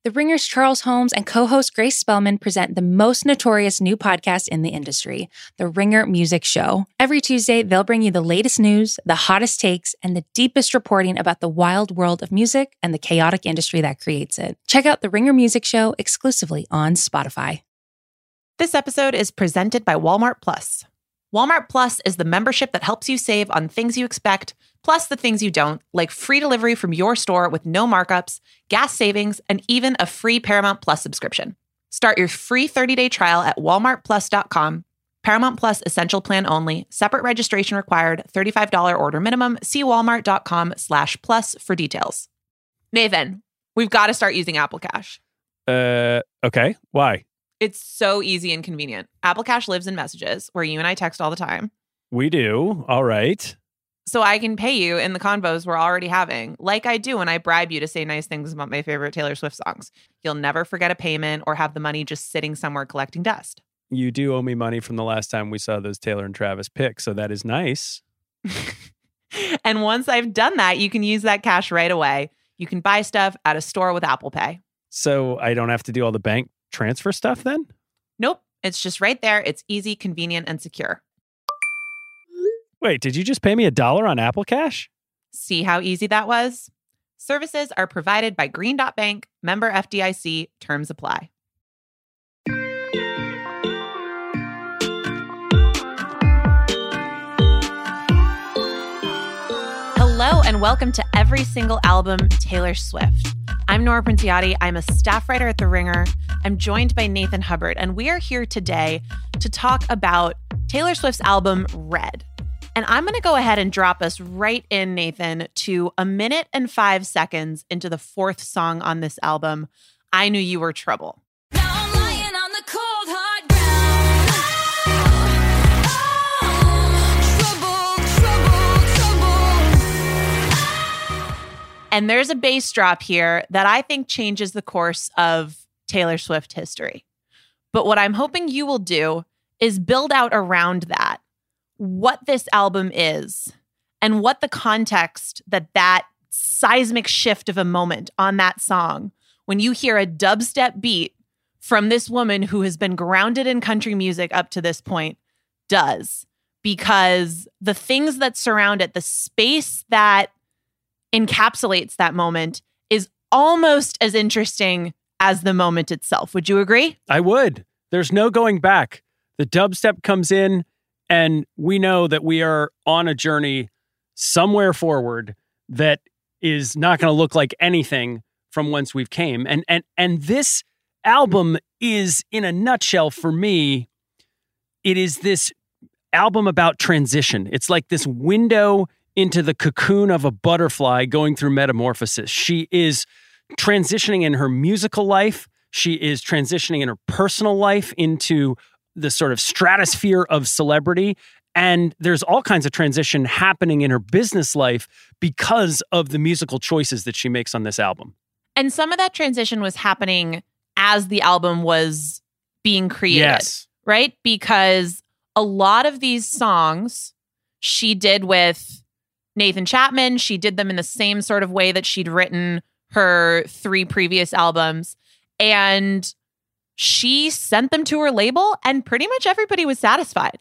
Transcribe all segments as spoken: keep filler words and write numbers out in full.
The Ringer's Charles Holmes and co-host Grace Spellman present the most notorious new podcast in the industry, The Ringer Music Show. Every Tuesday, they'll bring you the latest news, the hottest takes, and the deepest reporting about the wild world of music and the chaotic industry that creates it. Check out The Ringer Music Show exclusively on Spotify. This episode is presented by Walmart Plus. Walmart Plus is the membership that helps you save on things you expect, plus the things you don't, like free delivery from your store with no markups, gas savings, and even a free Paramount Plus subscription. Start your free thirty-day trial at walmart plus dot com. Paramount Plus Essential Plan only. Separate registration required. thirty-five dollars order minimum. See walmart.com slash plus for details. Nathan, we've got to start using Apple Cash. Uh, okay. Why? It's so easy and convenient. Apple Cash lives in Messages, where you and I text all the time. We do. All right. So I can pay you in the convos we're already having, like I do when I bribe you to say nice things about my favorite Taylor Swift songs. You'll never forget a payment or have the money just sitting somewhere collecting dust. You do owe me money from the last time we saw those Taylor and Travis pics, so that is nice. And once I've done that, you can use that cash right away. You can buy stuff at a store with Apple Pay. So I don't have to do all the bank transfer stuff then? Nope. It's just right there. It's easy, convenient, and secure. Wait, did you just pay me a dollar on Apple Cash? See how easy that was? Services are provided by Green Dot Bank, member F D I C. Terms apply. Hello and welcome to Every Single Album, Taylor Swift. I'm Nora Princiotti. I'm a staff writer at The Ringer. I'm joined by Nathan Hubbard, and we are here today to talk about Taylor Swift's album, Red. And I'm going to go ahead and drop us right in, Nathan, to a minute and five seconds into the fourth song on this album, I Knew You Were Trouble. Now I'm lying on the cold, hard ground. Oh, trouble, trouble, trouble. And there's a bass drop here that I think changes the course of Taylor Swift history. But what I'm hoping you will do is build out around that what this album is and what the context that that seismic shift of a moment on that song, when you hear a dubstep beat from this woman who has been grounded in country music up to this point, does. Because the things that surround it, the space that encapsulates that moment, is almost as interesting as the moment itself. Would you agree? I would. There's no going back. The dubstep comes in, and we know that we are on a journey somewhere forward that is not going to look like anything from whence we've came. And and and this album is, in a nutshell, for me, it is this album about transition. It's like this window into the cocoon of a butterfly going through metamorphosis. She is transitioning in her musical life. She is transitioning in her personal life into the sort of stratosphere of celebrity. And there's all kinds of transition happening in her business life because of the musical choices that she makes on this album. And some of that transition was happening as the album was being created, yes. Right? Because a lot of these songs she did with Nathan Chapman. She did them in the same sort of way that she'd written her three previous albums. And she sent them to her label, and pretty much everybody was satisfied.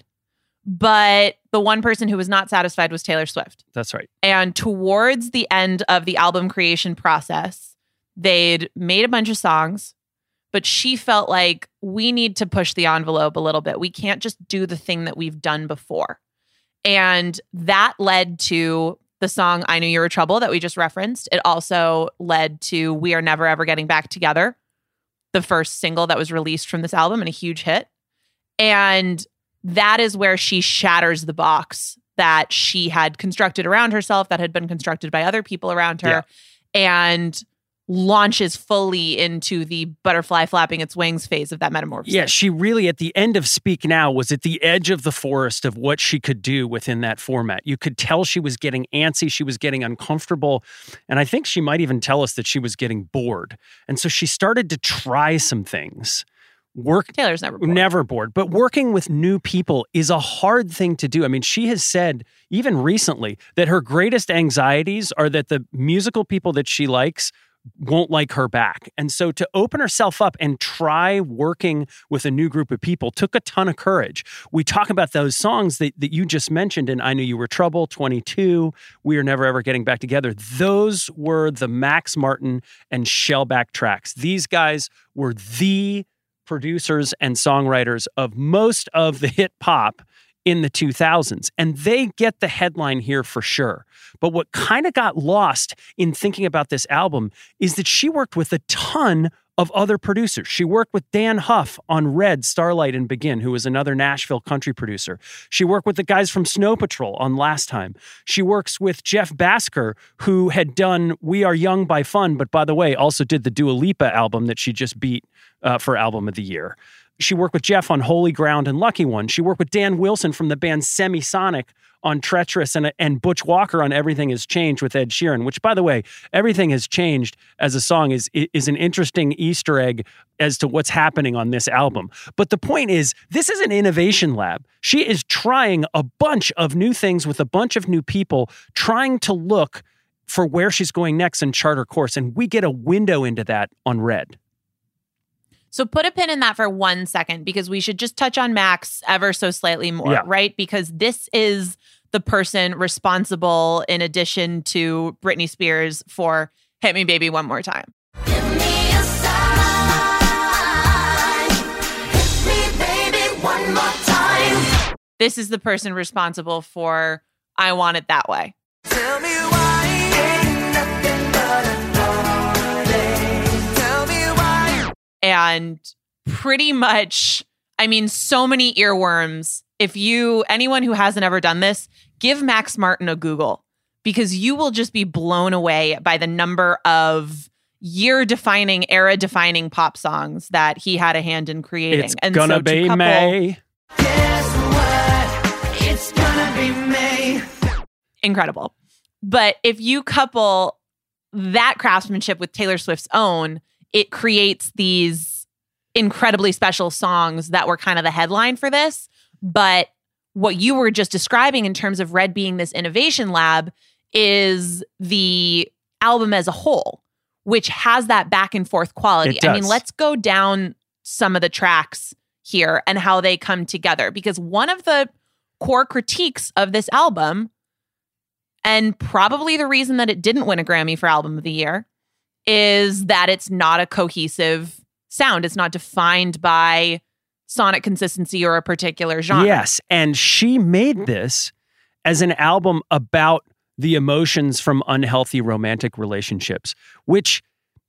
But the one person who was not satisfied was Taylor Swift. That's right. And towards the end of the album creation process, they'd made a bunch of songs, but she felt like, we need to push the envelope a little bit. We can't just do the thing that we've done before. And that led to the song I Knew You Were Trouble that we just referenced. It also led to We Are Never Ever Getting Back Together, the first single that was released from this album and a huge hit. And that is where she shatters the box that she had constructed around herself, that had been constructed by other people around her, yeah. and launches fully into the butterfly flapping its wings phase of that metamorphosis. Yeah, she really, at the end of Speak Now, was at the edge of the forest of what she could do within that format. You could tell she was getting antsy, she was getting uncomfortable, and I think she might even tell us that she was getting bored. And so she started to try some things. Work Taylor's never bored. Never bored. But working with new people is a hard thing to do. I mean, she has said, even recently, that her greatest anxieties are that the musical people that she likes won't like her back. And so to open herself up and try working with a new group of people took a ton of courage. We talk about those songs that, that you just mentioned in I Knew You Were Trouble, twenty-two, We Are Never Ever Getting Back Together. Those were the Max Martin and Shellback tracks. These guys were the producers and songwriters of most of the hit pop in the two thousands. And they get the headline here for sure. But what kind of got lost in thinking about this album is that she worked with a ton of other producers. She worked with Dan Huff on Red, Starlight, and Begin, who was another Nashville country producer. She worked with the guys from Snow Patrol on Last Time. She works with Jeff Basker, who had done We Are Young by Fun, but by the way, also did the Dua Lipa album that she just beat uh, for Album of the Year. She worked with Jeff on Holy Ground and Lucky One. She worked with Dan Wilson from the band Semisonic on Treacherous, and, and Butch Walker on Everything Has Changed with Ed Sheeran, which, by the way, Everything Has Changed as a song is, is an interesting Easter egg as to what's happening on this album. But the point is, this is an innovation lab. She is trying a bunch of new things with a bunch of new people, trying to look for where she's going next and chart her course. And we get a window into that on Red. So put a pin in that for one second, because we should just touch on Max ever so slightly more, Yeah. right? Because this is the person responsible, in addition to Britney Spears, for Hit Me Baby One More Time. Give me a sign. Hit me, baby, one more time. This is the person responsible for I Want It That Way. Tell me why ain't nothing but a heartache. Tell me why. And pretty much, I mean, so many earworms. If you, anyone who hasn't ever done this, give Max Martin a Google, because you will just be blown away by the number of year-defining, era-defining pop songs that he had a hand in creating. It's and gonna so to be couple- May. Guess what? It's gonna be May. Incredible. But if you couple that craftsmanship with Taylor Swift's own, it creates these incredibly special songs that were kind of the headline for this. But what you were just describing in terms of Red being this innovation lab is the album as a whole, which has that back and forth quality. It I mean, does. let's go down some of the tracks here and how they come together, because one of the core critiques of this album, and probably the reason that it didn't win a Grammy for Album of the Year, is that it's not a cohesive sound. It's not defined by sonic consistency or a particular genre. Yes, and she made this as an album about the emotions from unhealthy romantic relationships, which,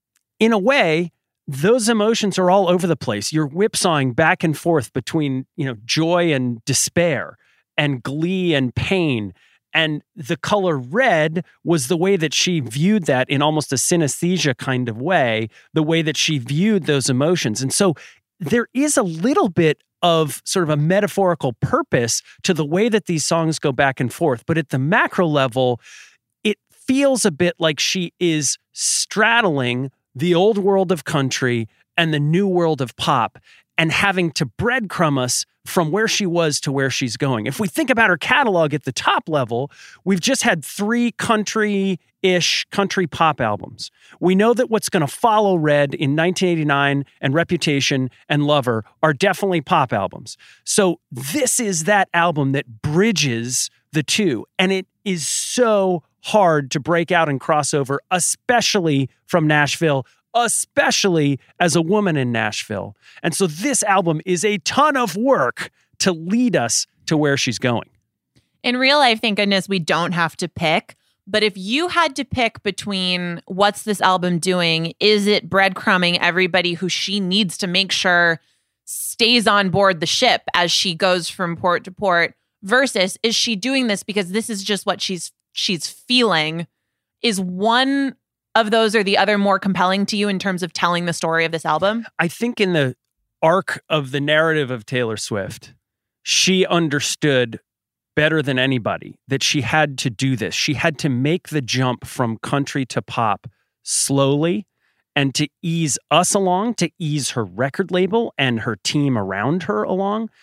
in a way, those emotions are all over the place. You're whipsawing back and forth between, you know, joy and despair and glee and pain. And the color red was the way that she viewed that in almost a synesthesia kind of way, the way that she viewed those emotions. And so there is a little bit of sort of a metaphorical purpose to the way that these songs go back and forth. But at the macro level, it feels a bit like she is straddling the old world of country and the new world of pop, and having to breadcrumb us from where she was to where she's going. If we think about her catalog at the top level, we've just had three country-ish country pop albums. We know that what's going to follow Red in nineteen eighty-nine and Reputation and Lover are definitely pop albums. So this is that album that bridges the two, and it is so hard to break out and cross over, especially from Nashville, especially as a woman in Nashville. And so this album is a ton of work to lead us to where she's going. In real life, thank goodness we don't have to pick. But if you had to pick between what's this album doing, is it breadcrumbing everybody who she needs to make sure stays on board the ship as she goes from port to port, versus is she doing this because this is just what she's she's feeling? Is one of those or the other more compelling to you in terms of telling the story of this album? I think in the arc of the narrative of Taylor Swift, she understood better than anybody that she had to do this. She had to make the jump from country to pop slowly and to ease us along, to ease her record label and her team around her along.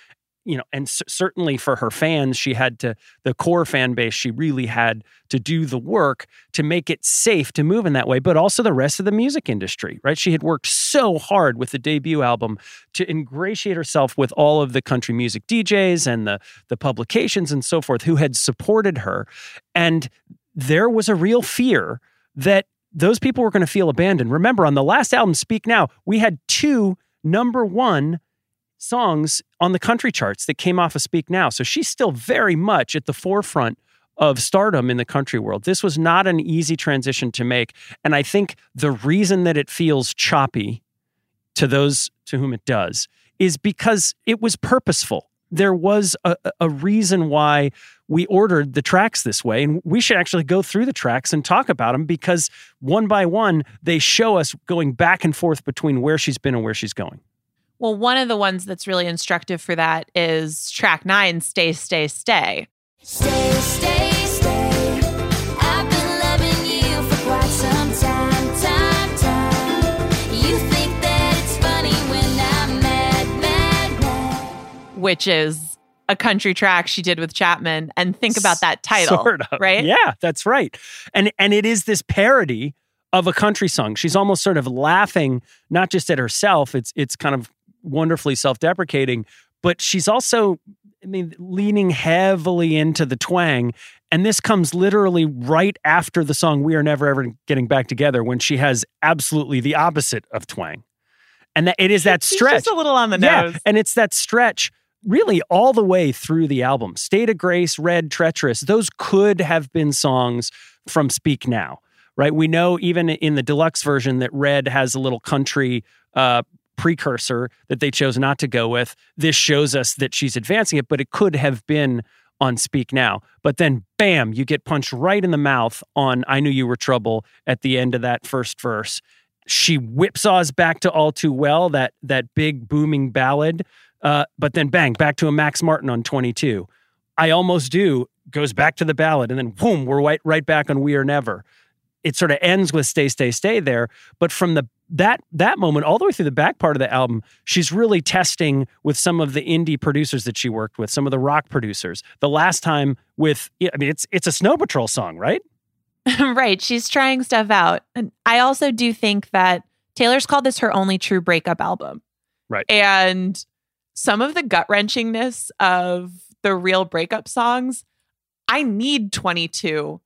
you know, and c- certainly for her fans, she had to, the core fan base, she really had to do the work to make it safe to move in that way, but also the rest of the music industry, right? She had worked so hard with the debut album to ingratiate herself with all of the country music D Js and the, the publications and so forth who had supported her. And there was a real fear that those people were going to feel abandoned. Remember, on the last album, Speak Now, we had two number one songs on the country charts that came off of Speak Now. So she's still very much at the forefront of stardom in the country world. This was not an easy transition to make. And I think the reason that it feels choppy to those to whom it does is because it was purposeful. There was a, a reason why we ordered the tracks this way. And we should actually go through the tracks and talk about them, because one by one, they show us going back and forth between where she's been and where she's going. Well, one of the ones that's really instructive for that is track nine, Stay, Stay, Stay. Stay, stay, stay. I've been loving you for quite some time, time, time. You think that it's funny when I'm mad, mad, mad. Which is a country track she did with Chapman. And think about that title, Sort of. right? Yeah, that's right. And and it is this parody of a country song. She's almost sort of laughing, not just at herself. It's it's kind of wonderfully self-deprecating, but she's also, I mean, leaning heavily into the twang. And this comes literally right after the song We Are Never Ever Getting Back Together, when she has absolutely the opposite of twang. And that it is that She's stretch. just a little on the Yeah, nose. and it's that stretch really all the way through the album. State of Grace, Red, Treacherous, those could have been songs from Speak Now, right? We know even in the deluxe version that Red has a little country uh, precursor that they chose not to go with. This shows us that she's advancing it, but it could have been on Speak Now. But then, bam, you get punched right in the mouth on I Knew You Were Trouble at the end of that first verse. She whipsaws back to All Too Well, that that big booming ballad, uh, but then bang, back to a Max Martin on twenty-two. I Almost Do goes back to the ballad, and then boom, we're right, right back on We Are Never. It sort of ends with Stay, Stay, Stay there. But from the that that moment all the way through the back part of the album, she's really testing with some of the indie producers that she worked with, some of the rock producers. The last time with, I mean, it's it's a Snow Patrol song, right? Right. She's trying stuff out. And I also do think that Taylor's called this her only true breakup album. Right. And some of the gut-wrenchingness of the real breakup songs, I need twenty-two.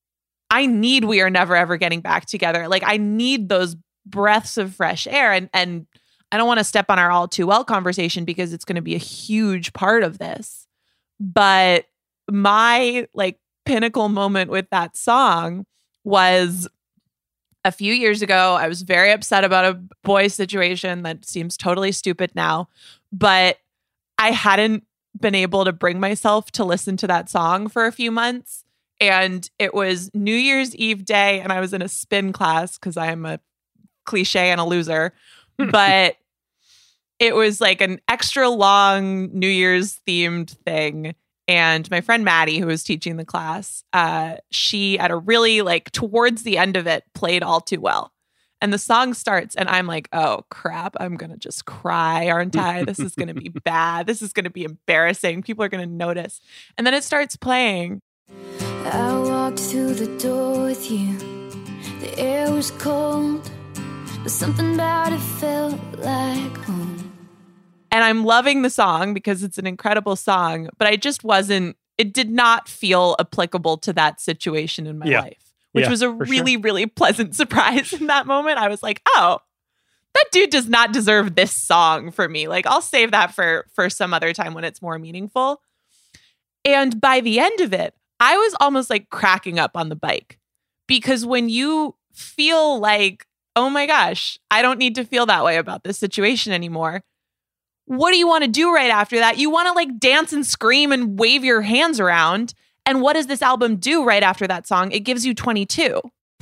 I need We Are Never Ever Getting Back Together. Like, I need those breaths of fresh air. And and I don't want to step on our All Too Well conversation because it's going to be a huge part of this. But my, like, pinnacle moment with that song was a few years ago. I was very upset about a boy situation that seems totally stupid now, but I hadn't been able to bring myself to listen to that song for a few months. And it was New Year's Eve day, and I was in a spin class because I am a cliche and a loser. But it was like an extra long New Year's themed thing. And my friend Maddie, who was teaching the class, uh, she at a really, like, towards the end of it, played All Too Well. And the song starts, and I'm like, oh, crap, I'm going to just cry, aren't I? This is going to be bad. This is going to be embarrassing. People are going to notice. And then it starts playing. I walked through the door with you. The air was cold, but something about it felt like home. And I'm loving the song because it's an incredible song, but I just wasn't, it did not feel applicable to that situation in my Yeah. life, which Yeah, was a for really, sure. really pleasant surprise in that moment. I was like, oh, that dude does not deserve this song for me. Like, I'll save that for, for some other time when it's more meaningful. And by the end of it, I was almost like cracking up on the bike, because when you feel like, oh my gosh, I don't need to feel that way about this situation anymore, what do you want to do right after that? You want to, like, dance and scream and wave your hands around. And what does this album do right after that song? It gives you twenty-two.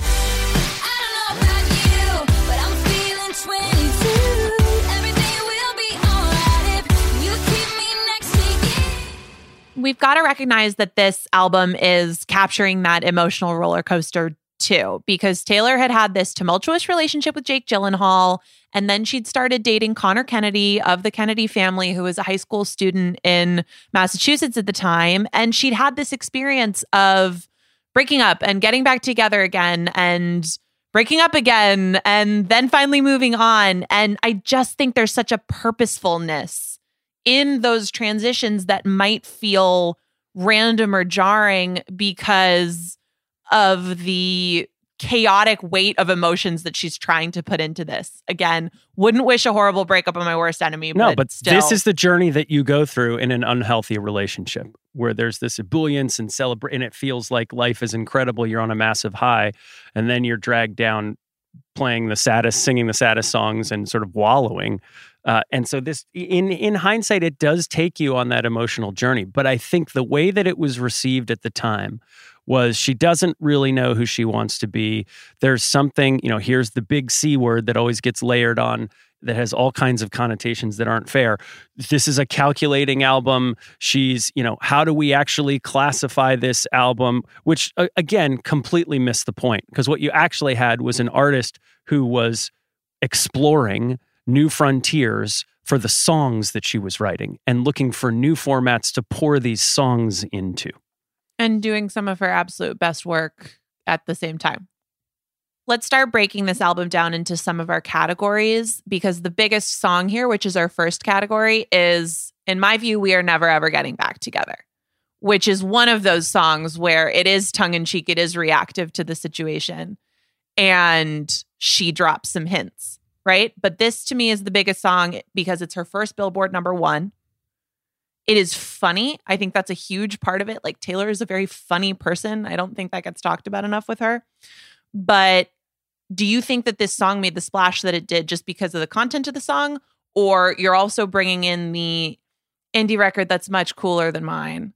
I don't know about you, but I'm feeling twenty-two. Everything will be alright if you keep me next to you. We've got to recognize that this album is capturing that emotional roller coaster too, because Taylor had had this tumultuous relationship with Jake Gyllenhaal, and then she'd started dating Connor Kennedy of the Kennedy family, who was a high school student in Massachusetts at the time. And she'd had this experience of breaking up and getting back together again and breaking up again and then finally moving on. And I just think there's such a purposefulness in those transitions that might feel random or jarring because of the chaotic weight of emotions that she's trying to put into this. Again, wouldn't wish a horrible breakup on my worst enemy. No, but, but still. this is the journey that you go through in an unhealthy relationship where there's this ebullience and celebrate, and it feels like life is incredible. You're on a massive high, and then you're dragged down playing the saddest, singing the saddest songs and sort of wallowing. Uh, and so this, in in hindsight, it does take you on that emotional journey. But I think the way that it was received at the time was she doesn't really know who she wants to be. There's something, you know, here's the big C word that always gets layered on that has all kinds of connotations that aren't fair. This is a calculating album. She's, you know, how do we actually classify this album? Which, uh, again, completely missed the point, because what you actually had was an artist who was exploring new frontiers for the songs that she was writing and looking for new formats to pour these songs into. And doing some of her absolute best work at the same time. Let's start breaking this album down into some of our categories, because the biggest song here, which is our first category, is, in my view, We Are Never Ever Getting Back Together, which is one of those songs where it is tongue-in-cheek, it is reactive to the situation, and she drops some hints, right? But this, to me, is the biggest song because it's her first Billboard number one. It is funny. I think that's a huge part of it. Like, Taylor is a very funny person. I don't think that gets talked about enough with her. But do you think that this song made the splash that it did just because of the content of the song? Or you're also bringing in the indie record that's much cooler than mine,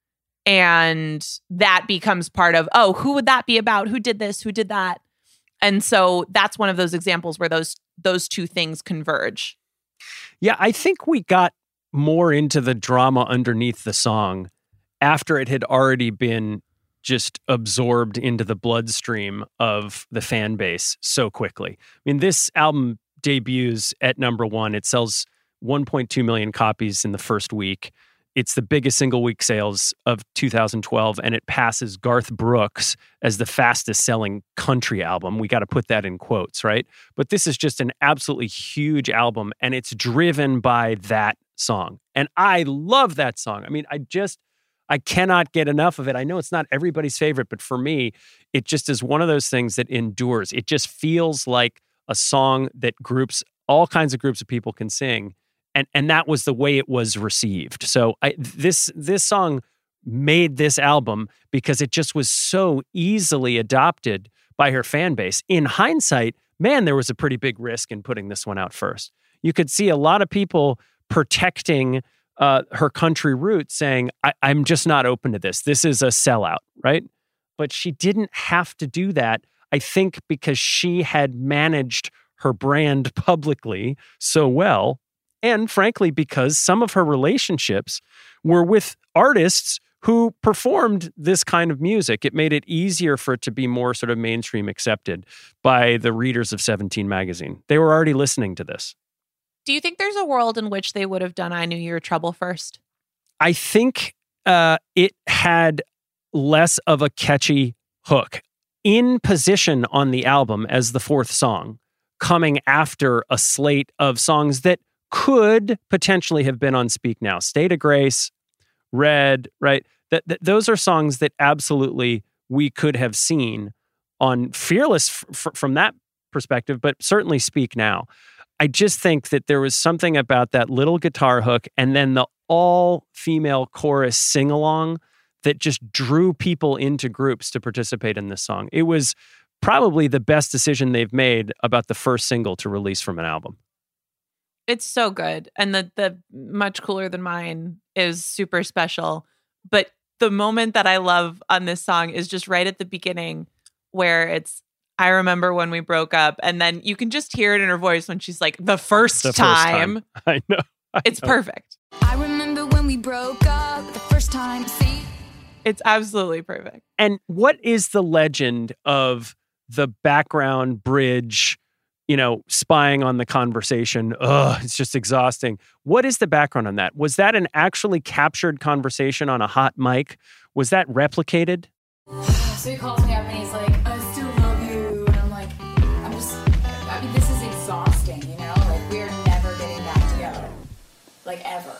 and that becomes part of, oh, who would that be about? Who did this? Who did that? And so that's one of those examples where those those two things converge. Yeah, I think we got more into the drama underneath the song after it had already been just absorbed into the bloodstream of the fan base so quickly. I mean, this album debuts at number one. It sells one point two million copies in the first week. It's the biggest single week sales of two thousand twelve, and it passes Garth Brooks as the fastest selling country album. We got to put that in quotes, right? But this is just an absolutely huge album, and it's driven by that song. And I love that song. I mean, I just, I cannot get enough of it. I know it's not everybody's favorite, but for me, it just is one of those things that endures. It just feels like a song that groups, all kinds of groups of people can sing. And and that was the way it was received. So I, this this song made this album because it just was so easily adopted by her fan base. In hindsight, man, there was a pretty big risk in putting this one out first. You could see a lot of people protecting uh, her country roots, saying, I, I'm just not open to this. This is a sellout, right? But she didn't have to do that, I think, because she had managed her brand publicly so well. And frankly, because some of her relationships were with artists who performed this kind of music. It made it easier for it to be more sort of mainstream accepted by the readers of Seventeen magazine. They were already listening to this. Do you think there's a world in which they would have done I Knew You Were Trouble first? I think uh, it had less of a catchy hook. In position on the album as the fourth song, coming after a slate of songs that could potentially have been on Speak Now. State of Grace, Red, right? That, that those are songs that absolutely we could have seen on Fearless f- f- from that perspective, but certainly Speak Now. I just think that there was something about that little guitar hook and then the all-female chorus sing-along that just drew people into groups to participate in this song. It was probably the best decision they've made about the first single to release from an album. It's so good. And the the Much Cooler Than Mine is super special. But the moment that I love on this song is just right at the beginning where it's, I remember when we broke up. And then you can just hear it in her voice when she's like, the first, The first time. time. I know. I It's know. perfect. I remember when we broke up the first time. See, It's absolutely perfect. And what is the legend of the background bridge, you know, spying on the conversation. Ugh, it's just exhausting. What is the background on that? Was that an actually captured conversation on a hot mic? Was that replicated? So he calls me up and he's like, I still love you. And I'm like, I'm just, I mean, this is exhausting, you know? Like, we're never getting back together. Like, ever.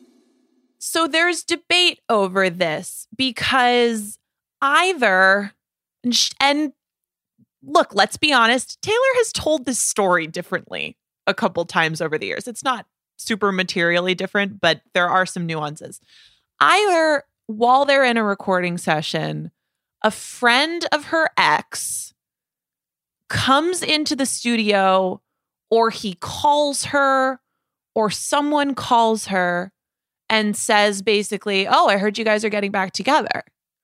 So there's debate over this because either, and sh- and look, let's be honest, Taylor has told this story differently a couple times over the years. It's not super materially different, but there are some nuances. Either while they're in a recording session, a friend of her ex comes into the studio, or he calls her, or someone calls her and says basically, oh, I heard you guys are getting back together.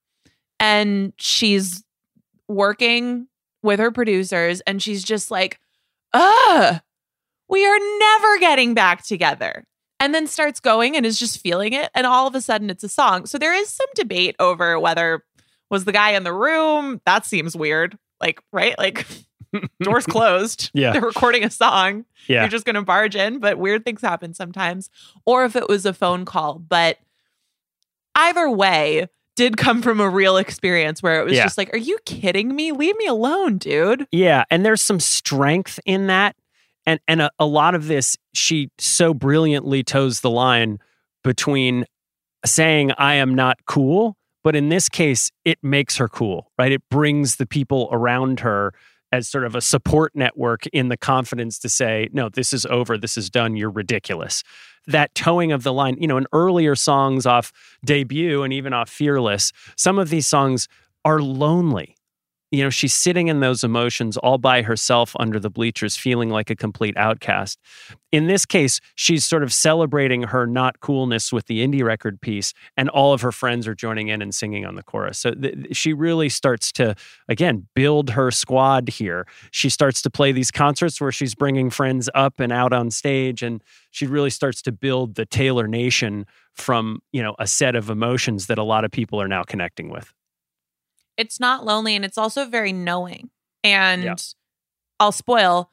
And she's working with her producers and she's just like, ugh, we are never getting back together. And then starts going and is just feeling it. And all of a sudden it's a song. So there is some debate over whether was the guy in the room. That seems weird. Like, right? Like doors closed. Yeah. They're recording a song. Yeah. You're just going to barge in, but weird things happen sometimes. Or if it was a phone call. But either way did come from a real experience where it was Yeah. just like, are you kidding me? Leave me alone, dude. Yeah, and there's some strength in that. And and a, a lot of this, she so brilliantly toes the line between saying, I am not cool, but in this case, it makes her cool, right? It brings the people around her as sort of a support network in the confidence to say, no, this is over, this is done, you're ridiculous. That towing of the line, you know, in earlier songs off Debut and even off Fearless, some of these songs are lonely. You know, she's sitting in those emotions all by herself under the bleachers, feeling like a complete outcast. In this case, she's sort of celebrating her not coolness with the indie record piece, and all of her friends are joining in and singing on the chorus. So th- she really starts to, again, build her squad here. She starts to play these concerts where she's bringing friends up and out on stage, and she really starts to build the Taylor Nation from, you know, a set of emotions that a lot of people are now connecting with. It's not lonely, and it's also very knowing. And Yeah. I'll spoil,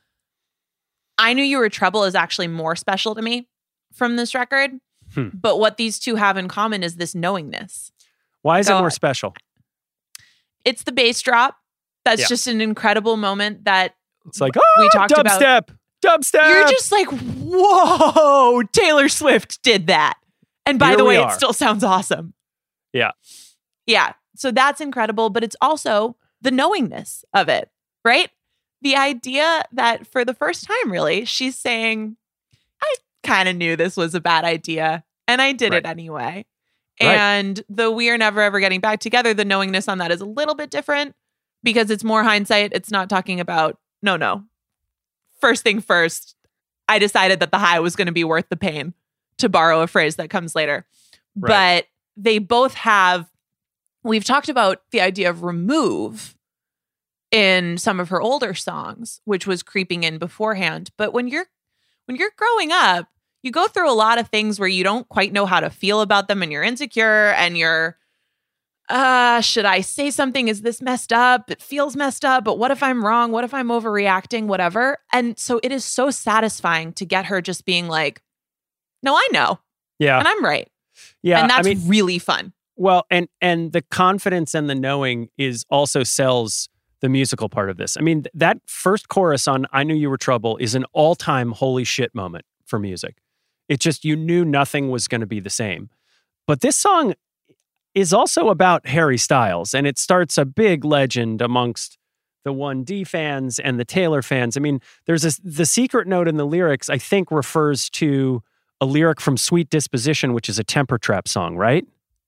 I Knew You Were Trouble is actually more special to me from this record. Hmm. But what these two have in common is this knowingness. Why is Go it more on. special? It's the bass drop. That's Yeah. just an incredible moment that It's like, oh, we talked about. dubstep, dubstep. You're just like, whoa, Taylor Swift did that. And by Here the we way, are. it still sounds awesome. Yeah. Yeah. So that's incredible, but it's also the knowingness of it, right? The idea that for the first time, really, she's saying, I kind of knew this was a bad idea and I did Right. it anyway. Right. And the we are never ever getting back together, the knowingness on that is a little bit different because it's more hindsight. It's not talking about, no, no. First thing first, I decided that the high was going to be worth the pain, to borrow a phrase that comes later. Right. But they both have, we've talked about the idea of remove in some of her older songs, which was creeping in beforehand. But when you're when you're growing up, you go through a lot of things where you don't quite know how to feel about them and you're insecure and you're, uh, should I say something? Is this messed up? It feels messed up, but what if I'm wrong? What if I'm overreacting? Whatever. And so it is so satisfying to get her just being like, no, I know. Yeah. And I'm right. Yeah. and that's I mean, really fun. well, and and the confidence and the knowing is also sells the musical part of this. I mean, th- that first chorus on I Knew You Were Trouble is an all-time holy shit moment for music. It just, you knew nothing was going to be the same. But this song is also about Harry Styles, and it starts a big legend amongst the one D fans and the Taylor fans. I mean, there's a, the secret note in the lyrics, I think, refers to a lyric from Sweet Disposition, which is a Temper Trap song, right?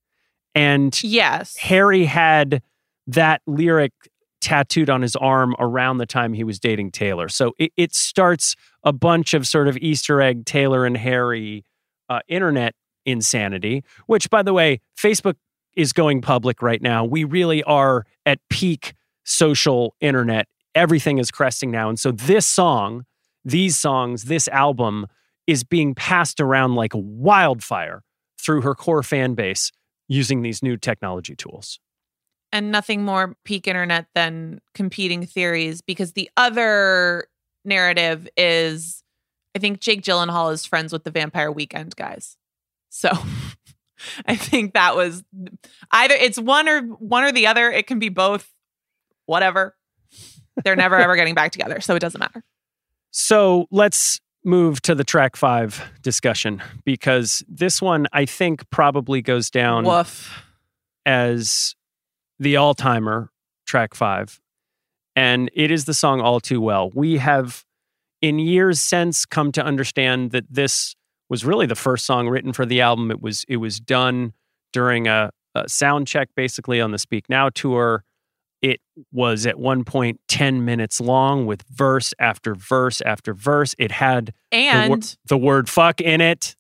And Yes. Harry had that lyric tattooed on his arm around the time he was dating Taylor. So it, it starts a bunch of sort of Easter egg Taylor and Harry uh, internet insanity, which, by the way, Facebook is going public right now. We really are at peak social internet. Everything is cresting now. And so this song, these songs, this album is being passed around like wildfire through her core fan base using these new technology tools. and nothing more peak internet than competing theories, because the other narrative is, I think Jake Gyllenhaal is friends with the Vampire Weekend guys. So I think that was either it's one or one or the other. It can be both. Whatever. They're never ever getting back together, so it doesn't matter. So let's move to the track five discussion, because this one I think probably goes down Woof. as the all-timer track five. And it is the song All Too Well. We have, in years since, come to understand that this was really the first song written for the album. It was it was done during a, a sound check, basically, on the Speak Now tour. It was at one point ten minutes long with verse after verse after verse. It had And the, wor- the word fuck in it.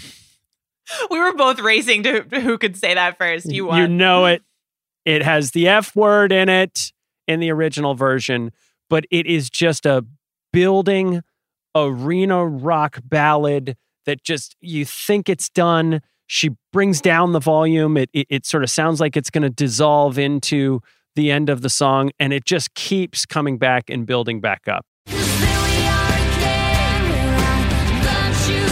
we were both racing to who could say that first. You won. You know it. It has the F word in it in the original version, but it is just a building arena rock ballad that just, you think it's done. She brings down the volume. It, it, it sort of sounds like it's going to dissolve into the end of the song, and it just keeps coming back and building back up. 'Cause there we are again, where I loved you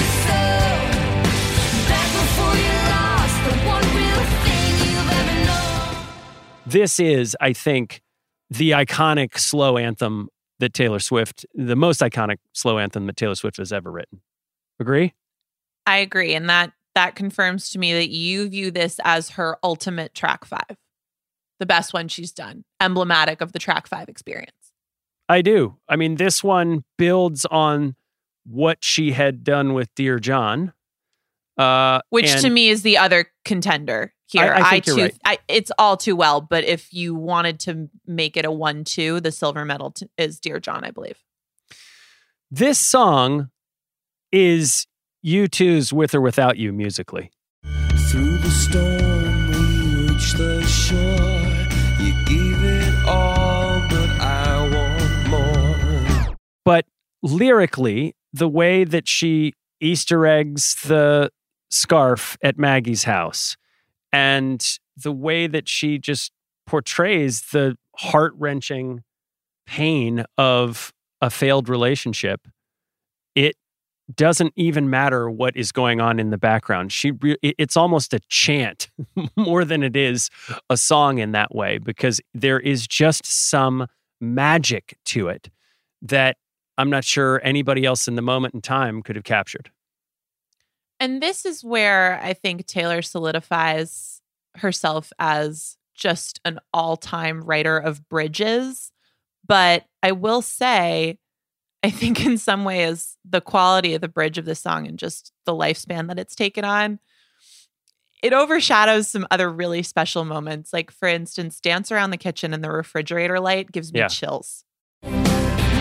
so. Back before you lost the one real thing you've ever known. This is, I think, the iconic slow anthem that Taylor Swift, the most iconic slow anthem that Taylor Swift has ever written. Agree? I agree. And that that confirms to me that you view this as her ultimate track five. The best one she's done. Emblematic of the track five experience. I do. I mean, this one builds on what she had done with Dear John. Uh, Which and to me is the other contender here. I- I think you're too, right. I, it's all too well, but if you wanted to make it a one two, the silver medal t- is Dear John, I believe. This song is U two's With or Without You musically. Through the storm, we reach the shore. You gave it all, but I want more. But lyrically, the way that she Easter eggs the scarf at Maggie's house, and the way that she just portrays the heart-wrenching pain of a failed relationship, it doesn't even matter what is going on in the background. She, re- it's almost a chant more than it is a song in that way, because there is just some magic to it that I'm not sure anybody else in the moment in time could have captured. And this is where I think Taylor solidifies herself as just an all-time writer of bridges. But I will say, I think in some ways, the quality of the bridge of the song and just the lifespan that it's taken on, it overshadows some other really special moments. Like, for instance, Dance Around the Kitchen and the refrigerator light gives me Yeah. chills. Middle of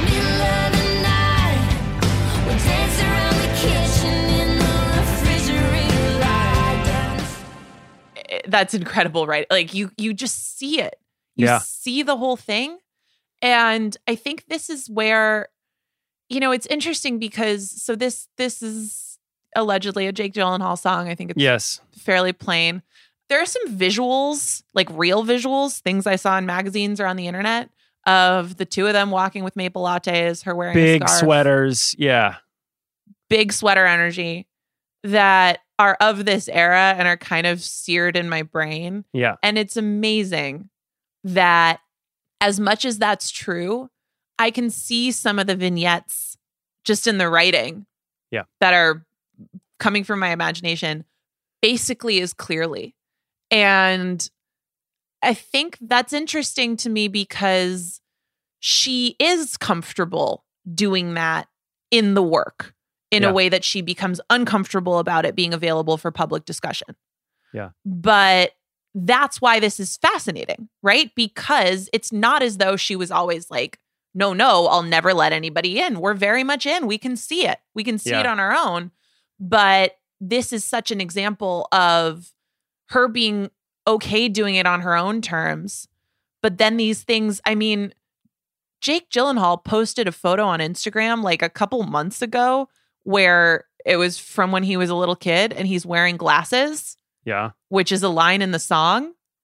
the night, we'll dance around the kitchen in the refrigerator light. Eh, That's incredible, right? Like, you you just see it. You Yeah. see the whole thing. And I think this is where, you know, it's interesting because so this this is allegedly a Jake Gyllenhaal song. I think it's Yes. fairly plain. There are some visuals, like real visuals, things I saw in magazines or on the internet of the two of them walking with maple lattes, her wearing Big a scarf, sweaters. Yeah. big sweater energy that are of this era and are kind of seared in my brain. Yeah. And it's amazing that as much as that's true, I can see some of the vignettes just in the writing Yeah. that are coming from my imagination basically as clearly. And I think that's interesting to me because she is comfortable doing that in the work in Yeah. a way that she becomes uncomfortable about it being available for public discussion. Yeah. But that's why this is fascinating, right? Because it's not as though she was always like, no, no, I'll never let anybody in. We're very much in. We can see it. We can see Yeah. it on our own. But this is such an example of her being okay doing it on her own terms. But then these things, I mean, Jake Gyllenhaal posted a photo on Instagram like a couple months ago where it was from when he was a little kid and he's wearing glasses, Yeah. which is a line in the song.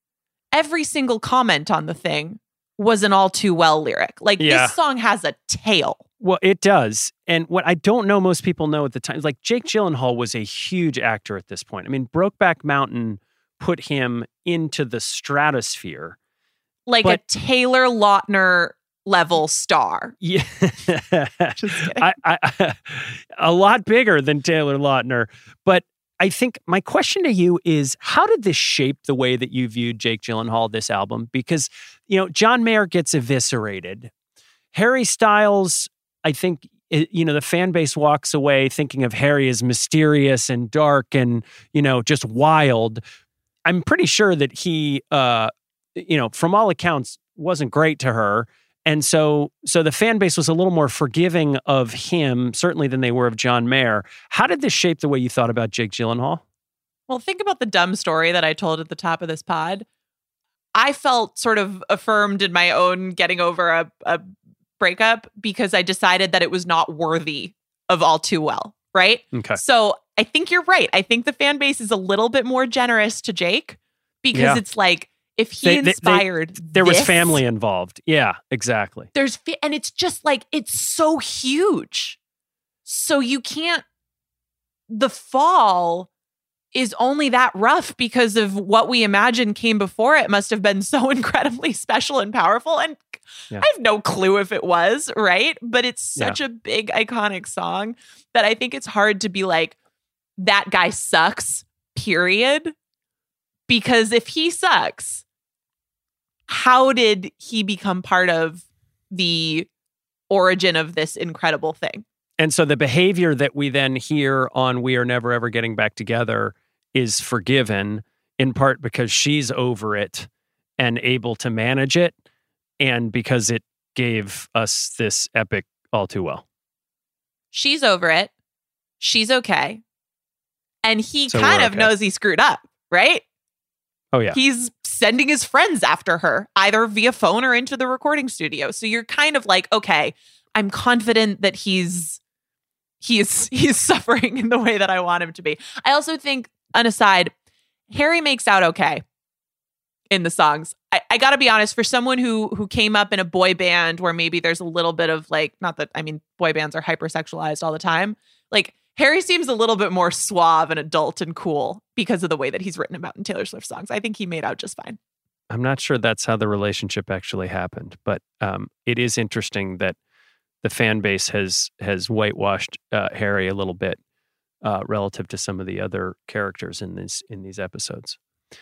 every single comment on the thing was an All Too Well lyric. Like Yeah. this song has a tail. Well, it does. And what I don't know most people know at the time is like Jake Gyllenhaal was a huge actor at this point. I mean, Brokeback Mountain put him into the stratosphere. Like But- a Taylor Lautner level star. Yeah. Just kidding. I, I, a lot bigger than Taylor Lautner. But I think my question to you is, how did this shape the way that you viewed Jake Gyllenhaal, this album? Because, you know, John Mayer gets eviscerated. Harry Styles, I think, i- you know, the fan base walks away thinking of Harry as mysterious and dark and, you know, just wild. I'm pretty sure that he, uh, you know, from all accounts, wasn't great to her. And so so the fan base was a little more forgiving of him, certainly than they were of John Mayer. How did this shape the way you thought about Jake Gyllenhaal? Well, think about the dumb story that I told at the top of this pod. I felt sort of affirmed in my own getting over a, a breakup because I decided that it was not worthy of All Too Well, right? Okay. So I think you're right. I think the fan base is a little bit more generous to Jake because Yeah. it's like, if he They- they- they- inspired There was this, family involved. Yeah, exactly. There's fa- and it's just like it's so huge. So you can't the fall is only that rough because of what we imagine came before it must have been so incredibly special and powerful. And Yeah. I have no clue if it was, right? But it's Yeah. such a big iconic song that I think it's hard to be like, that guy sucks, period. Because if he sucks, how did he become part of the origin of this incredible thing? And so the behavior that we then hear on We Are Never Ever Getting Back Together is forgiven in part because she's over it and able to manage it, and because it gave us this epic All Too Well. She's over it. She's okay. And he So kind we're of okay. knows he screwed up, right? Oh, yeah. He's sending his friends after her, either via phone or into the recording studio. So you're kind of like, okay, I'm confident that he's he's he's suffering in the way that I want him to be. I also think, an aside, Harry makes out okay in the songs. I, I gotta be honest, for someone who who came up in a boy band where maybe there's a little bit of like, not that, I mean, boy bands are hypersexualized all the time. Like, Harry seems a little bit more suave and adult and cool because of the way that he's written about in Taylor Swift songs. I think he made out just fine. I'm not sure that's how the relationship actually happened, but um, it is interesting that the fan base has has whitewashed uh, Harry a little bit uh, relative to some of the other characters in these in these episodes.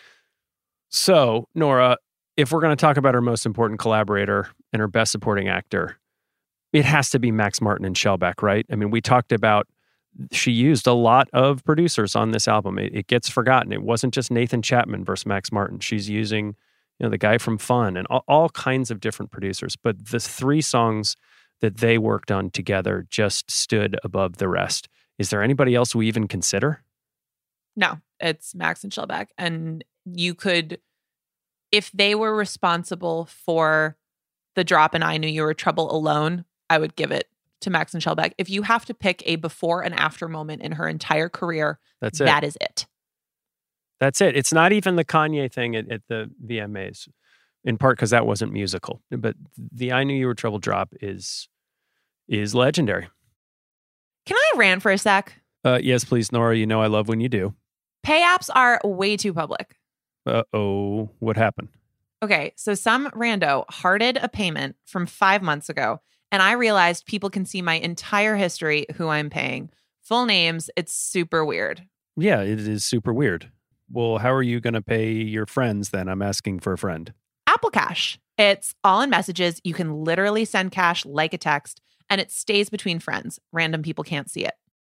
So, Nora, if we're going to talk about our most important collaborator and her best supporting actor, it has to be Max Martin and Shellback, right? I mean, we talked about she used a lot of producers on this album. It, it gets forgotten. It wasn't just Nathan Chapman versus Max Martin. She's using, you know, the guy from Fun and all, all kinds of different producers. But the three songs that they worked on together just stood above the rest. Is there anybody else we even consider? No, it's Max and Shellback. And you could, if they were responsible for the drop in I Knew You Were Trouble alone, I would give it to Max and Shellback. If you have to pick a before and after moment in her entire career, That's it. that is it. That's it. It's not even the Kanye thing at, at the V M As, in part because that wasn't musical. But the I Knew You Were Trouble drop is is legendary. Can I rant for a sec? Uh, yes, please, Nora. You know I love when you do. Pay apps are way too public. Uh-oh. What happened? Okay, so some rando hearted a payment from five months ago, and I realized people can see my entire history, who I'm paying, full names. It's super weird. Yeah, it is super weird. Well, how are you going to pay your friends then? I'm asking for a friend. Apple Cash. It's all in messages. You can literally send cash like a text, and it stays between friends. Random people can't see it.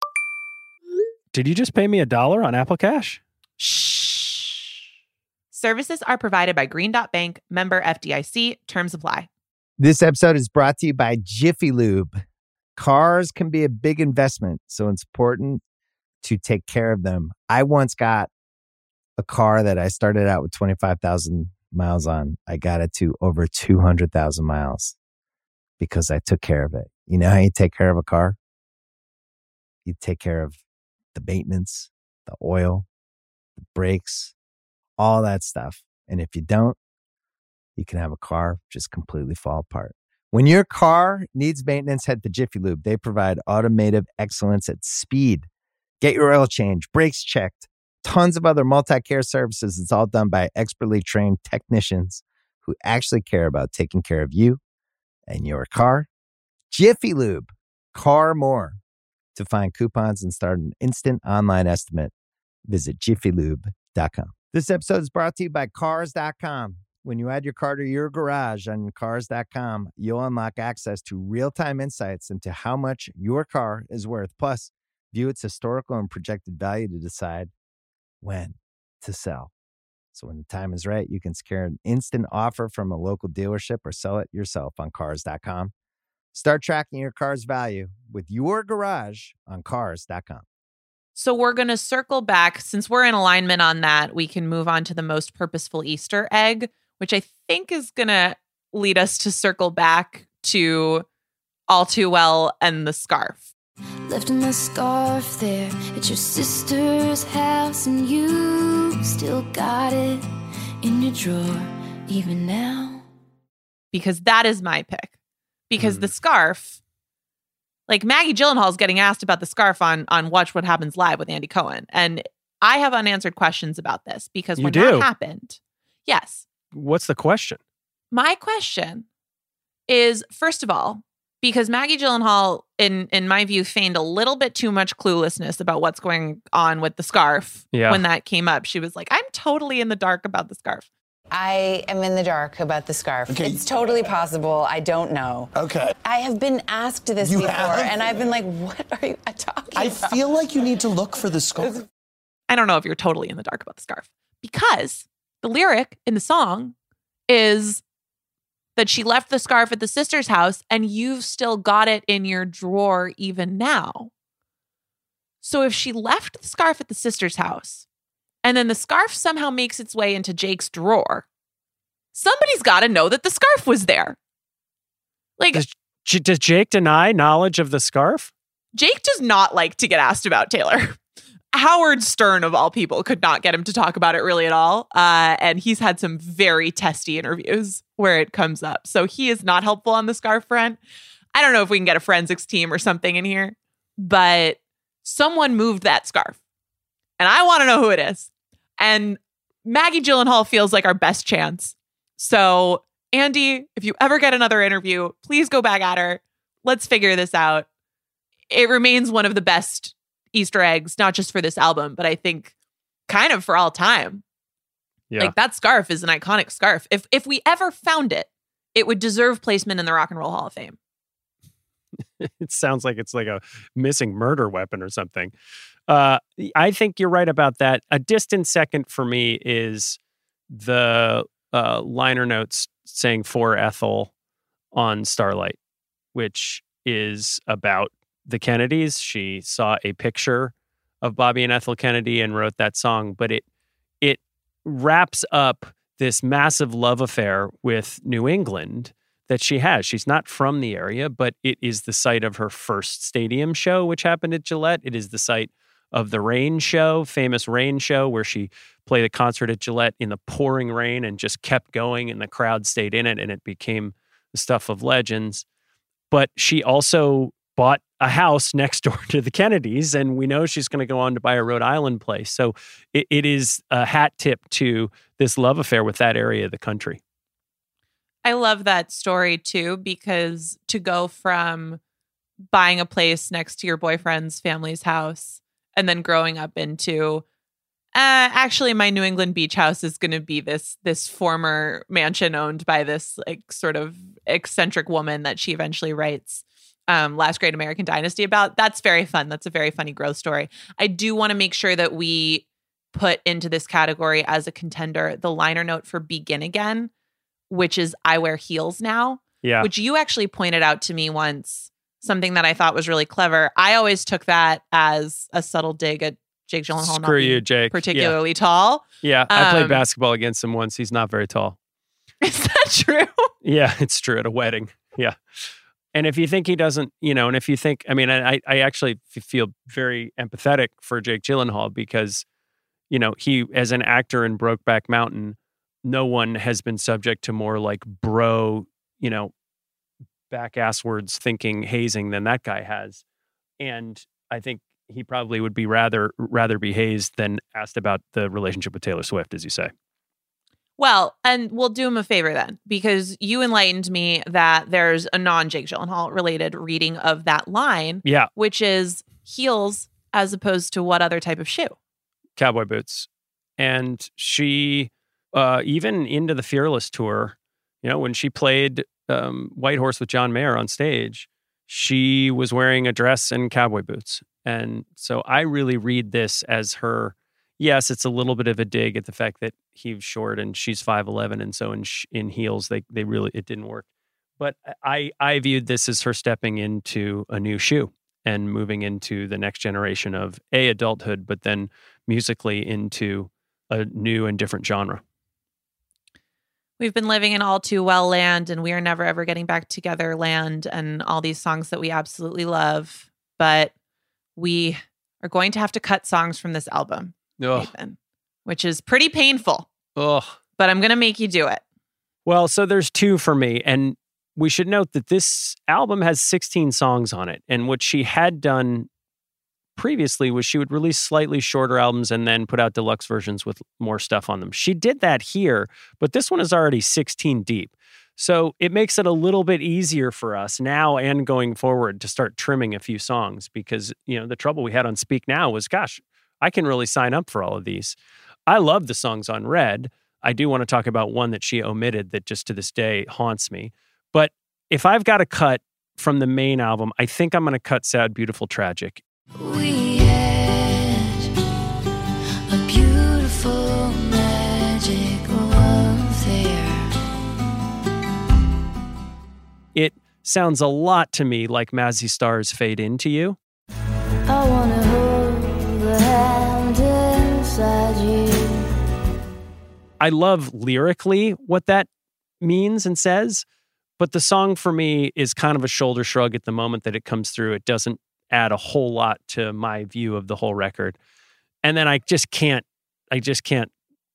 Did you just pay me a dollar on Apple Cash? Shh. Services are provided by Green Dot Bank, member F D I C. Terms apply. This episode is brought to you by Jiffy Lube. Cars can be a big investment, so it's important to take care of them. I once got a car that I started out with twenty-five thousand miles on. I got it to over two hundred thousand miles because I took care of it. You know how you take care of a car? You take care of the maintenance, the oil, the brakes, all that stuff. And if you don't, you can have a car just completely fall apart. When your car needs maintenance, head to Jiffy Lube. They provide automotive excellence at speed. Get your oil change, brakes checked, tons of other multi-care services. It's all done by expertly trained technicians who actually care about taking care of you and your car. Jiffy Lube, car more. To find coupons and start an instant online estimate, visit jiffy lube dot com. This episode is brought to you by cars dot com. When you add your car to your garage on cars dot com, you'll unlock access to real-time insights into how much your car is worth. Plus, view its historical and projected value to decide when to sell. So when the time is right, you can secure an instant offer from a local dealership or sell it yourself on cars dot com. Start tracking your car's value with your garage on cars dot com. So we're going to circle back. Since we're in alignment on that, we can move on to the most purposeful Easter egg, which I think is going to lead us to circle back to All Too Well and the scarf. Left my scarf there at your sister's house, and you still got it in your drawer even now. Because that is my pick. Because mm. the scarf, like Maggie Gyllenhaal's getting asked about the scarf on, on Watch What Happens Live with Andy Cohen. And I have unanswered questions about this because You when do? that happened, yes. What's the question? My question is, first of all, because Maggie Gyllenhaal, in in my view, feigned a little bit too much cluelessness about what's going on with the scarf Yeah. when that came up. She was like, I'm totally in the dark about the scarf. I am in the dark about the scarf. Okay. It's totally possible. I don't know. Okay. I have been asked this You before, have? and I've been like, what are you talking I about? feel like you need to look for the scarf. I don't know if you're totally in the dark about the scarf because the lyric in the song is that she left the scarf at the sister's house and you've still got it in your drawer even now. So if she left the scarf at the sister's house and then the scarf somehow makes its way into Jake's drawer, somebody's got to know that the scarf was there. Like, Does, J- does Jake deny knowledge of the scarf? Jake does not like to get asked about Taylor. Howard Stern, of all people, could not get him to talk about it really at all. Uh, and he's had some very testy interviews where it comes up. So he is not helpful on the scarf front. I don't know if we can get a forensics team or something in here, but someone moved that scarf. And I want to know who it is. And Maggie Gyllenhaal feels like our best chance. So, Andy, if you ever get another interview, please go back at her. Let's figure this out. It remains one of the best Easter eggs, not just for this album, but I think kind of for all time. Yeah. Like that scarf is an iconic scarf. If if we ever found it, it would deserve placement in the Rock and Roll Hall of Fame. It sounds like it's like a missing murder weapon or something. Uh, I think you're right about that. A distant second for me is the uh, liner notes saying for Ethel on Starlight, which is about the Kennedys. She saw a picture of Bobby and Ethel Kennedy and wrote that song, but it it wraps up this massive love affair with New England that she has. She's not from the area, but it is the site of her first stadium show, which happened at Gillette. It is the site of the Rain Show, famous Rain Show, where she played a concert at Gillette in the pouring rain and just kept going and the crowd stayed in it and it became the stuff of legends. But she also bought a house next door to the Kennedys, and we know she's going to go on to buy a Rhode Island place. So it, it is a hat tip to this love affair with that area of the country. I love that story too, because to go from buying a place next to your boyfriend's family's house and then growing up into, uh, actually my New England beach house is going to be this, this former mansion owned by this like sort of eccentric woman that she eventually writes um, Last Great American Dynasty about. That's very fun. That's a very funny growth story. I do want to make sure that we put into this category as a contender the liner note for Begin Again, which is I Wear Heels Now, Yeah. which you actually pointed out to me once, something that I thought was really clever. I always took that as a subtle dig at Jake Gyllenhaal not Screw being you, Jake. particularly tall. Yeah. I played Um, basketball against him once. He's not very tall. Is that true? Yeah, it's true, at a wedding. Yeah. And if you think he doesn't, you know, and if you think, I mean, I, I actually f- feel very empathetic for Jake Gyllenhaal because, you know, he, as an actor in Brokeback Mountain, no one has been subject to more like bro, you know, back asswards thinking hazing than that guy has. And I think he probably would be rather rather be hazed than asked about the relationship with Taylor Swift, as you say. Well, and we'll do him a favor then, because you enlightened me that there's a non-Jake Gyllenhaal related reading of that line, Yeah, which is heels as opposed to what other type of shoe? cowboy boots. And she, uh, even into the Fearless tour, you know, when she played um, White Horse with John Mayer on stage, she was wearing a dress and cowboy boots. And so I really read this as her, yes, it's a little bit of a dig at the fact that he's short and she's five eleven. And so in, sh- in heels, they they really, it didn't work. But I, I viewed this as her stepping into a new shoe and moving into the next generation of A, adulthood, but then musically into a new and different genre. We've been living in All Too Well land, and We Are Never Ever Getting Back Together land, and all these songs that we absolutely love. But we are going to have to cut songs from this album, Ugh. Nathan, which is pretty painful, Ugh. but I'm going to make you do it. Well, so there's two for me. And we should note that this album has sixteen songs on it. And what she had done previously was she would release slightly shorter albums and then put out deluxe versions with more stuff on them. She did that here, but this one is already sixteen deep. So it makes it a little bit easier for us now and going forward to start trimming a few songs, because, you know, the trouble we had on Speak Now was, gosh, I can really sign up for all of these. I love the songs on Red. I do want to talk about one that she omitted that just to this day haunts me. But if I've got to cut from the main album, I think I'm going to cut Sad, Beautiful, Tragic. We had a beautiful magic love there. It sounds a lot to me like Mazzy Star's Fade Into You. I wanna hold the hand inside you. I love lyrically what that means and says, but the song for me is kind of a shoulder shrug at the moment that it comes through. It doesn't add a whole lot to my view of the whole record. And then I just can't, I just can't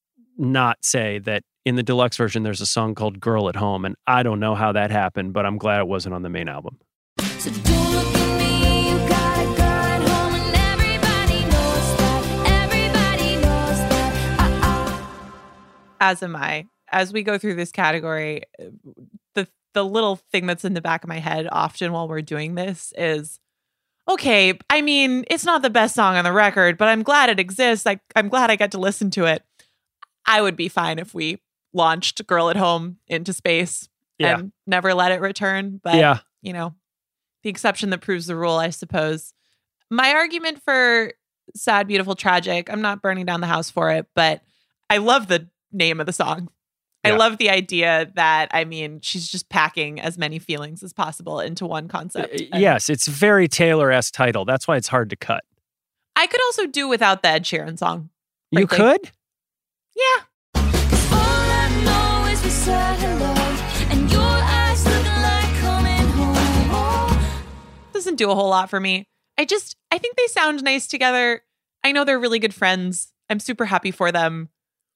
not say that in the deluxe version, there's a song called Girl at Home. And I don't know how that happened, but I'm glad it wasn't on the main album. So don't look at me, you got a girl at home, and everybody knows that, everybody knows that. Uh-uh. As am I. As we go through this category, the the little thing that's in the back of my head often while we're doing this is, okay, I mean, it's not the best song on the record, but I'm glad it exists. Like, I'm glad I got to listen to it. I would be fine if we launched Girl at Home into space Yeah. and never let it return. But, Yeah. you know, the exception that proves the rule, I suppose. My argument for Sad, Beautiful, Tragic, I'm not burning down the house for it, but I love the name of the song. I Yeah. love the idea that, I mean, she's just packing as many feelings as possible into one concept. Uh, And Yes, it's very Taylor-esque title. That's why it's hard to cut. I could also do without the Ed Sheeran song. You frankly. could? Yeah. All I know is we said hello, and your eyes looking like coming home. Doesn't do a whole lot for me. I just, I think they sound nice together. I know they're really good friends. I'm super happy for them.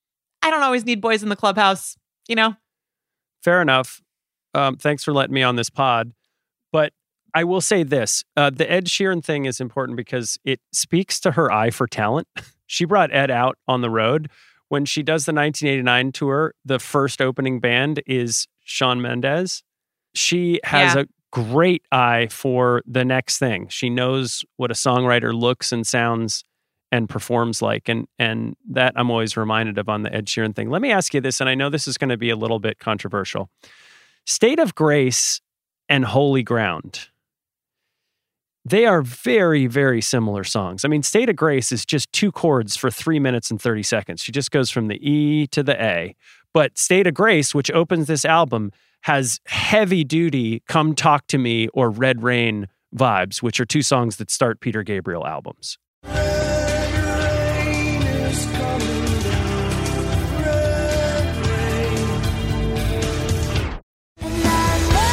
I don't always need boys in the clubhouse, you know? Fair enough. Um, thanks for letting me on this pod. But I will say this. Uh, the Ed Sheeran thing is important because it speaks to her eye for talent. She brought Ed out on the road. When she does the nineteen eighty-nine tour, the first opening band is Shawn Mendes. She has Yeah. a great eye for the next thing. She knows what a songwriter looks and sounds and performs like. And and that I'm always reminded of on the Ed Sheeran thing. Let me ask you this, and I know this is going to be a little bit controversial. State of Grace and Holy Ground. They are very, very similar songs. I mean, State of Grace is just two chords for three minutes and thirty seconds. She just goes from the E to the A. But State of Grace, which opens this album, has heavy duty Come Talk to Me or Red Rain vibes, which are two songs that start Peter Gabriel albums. And I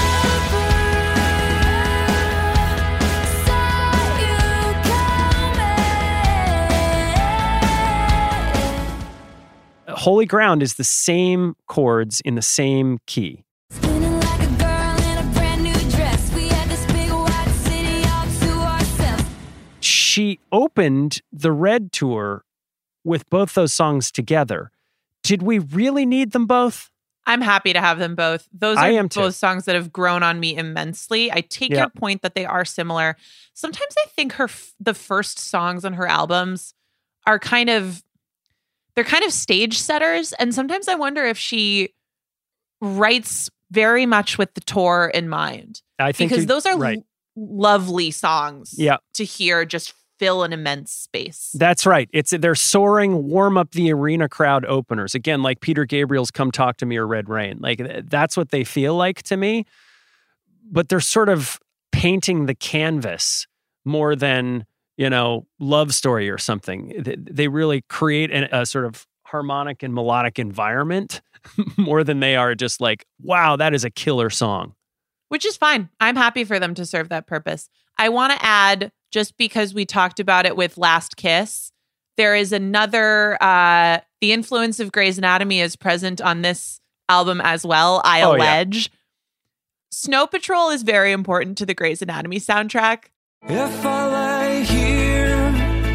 never saw you coming. Holy Ground is the same chords in the same key. Spinning like a girl in a brand new dress. We had this big white city all to ourselves. She opened the Red tour with both those songs together. Did we really need them both? I'm happy to have them both. Those I are am too. both songs that have grown on me immensely. I take Yeah. your point that they are similar. Sometimes I think her f- the first songs on her albums are kind of they're kind of stage setters, and sometimes I wonder if she writes very much with the tour in mind. I think Because you- those are right. l- lovely songs Yeah. to hear just fill an immense space. That's right. It's they're soaring, warm up the arena crowd openers. Again, like Peter Gabriel's Come Talk to Me or Red Rain. Like th- that's what they feel like to me. But they're sort of painting the canvas more than, you know, Love Story or something. Th- They really create an, a sort of harmonic and melodic environment more than they are just like, wow, that is a killer song. Which is fine. I'm happy for them to serve that purpose. I want to add, just because we talked about it with Last Kiss, there is another, uh, the influence of Grey's Anatomy is present on this album as well, I Oh, yeah. allege. Snow Patrol is very important to the Grey's Anatomy soundtrack. If I lay here,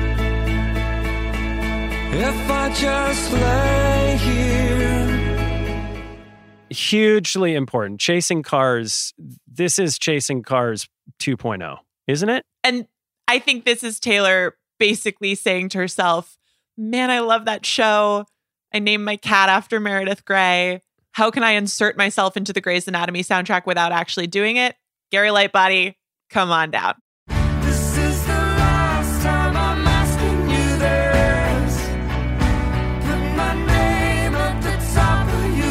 if I just lay here. Hugely important. Chasing Cars. This is Chasing Cars two point oh, isn't it? And I think this is Taylor basically saying to herself, man, I love that show. I named my cat after Meredith Grey. How can I insert myself into the Grey's Anatomy soundtrack without actually doing it? Gary Lightbody, come on down. This is the last time I'm asking you this. Put my name at the top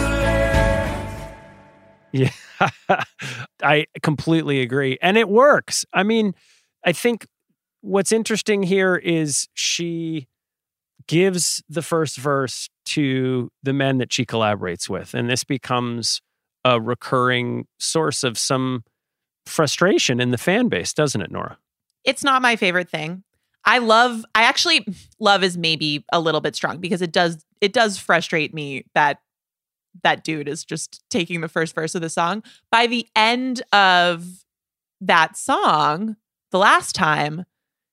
of your list. Yeah, I completely agree. And it works. I mean, I think what's interesting here is she gives the first verse to the men that she collaborates with. And this becomes a recurring source of some frustration in the fan base, doesn't it, Nora? It's not my favorite thing. I love, I actually, love is maybe a little bit strong because it does, it does frustrate me that that dude is just taking the first verse of the song. By the end of that song, the last time,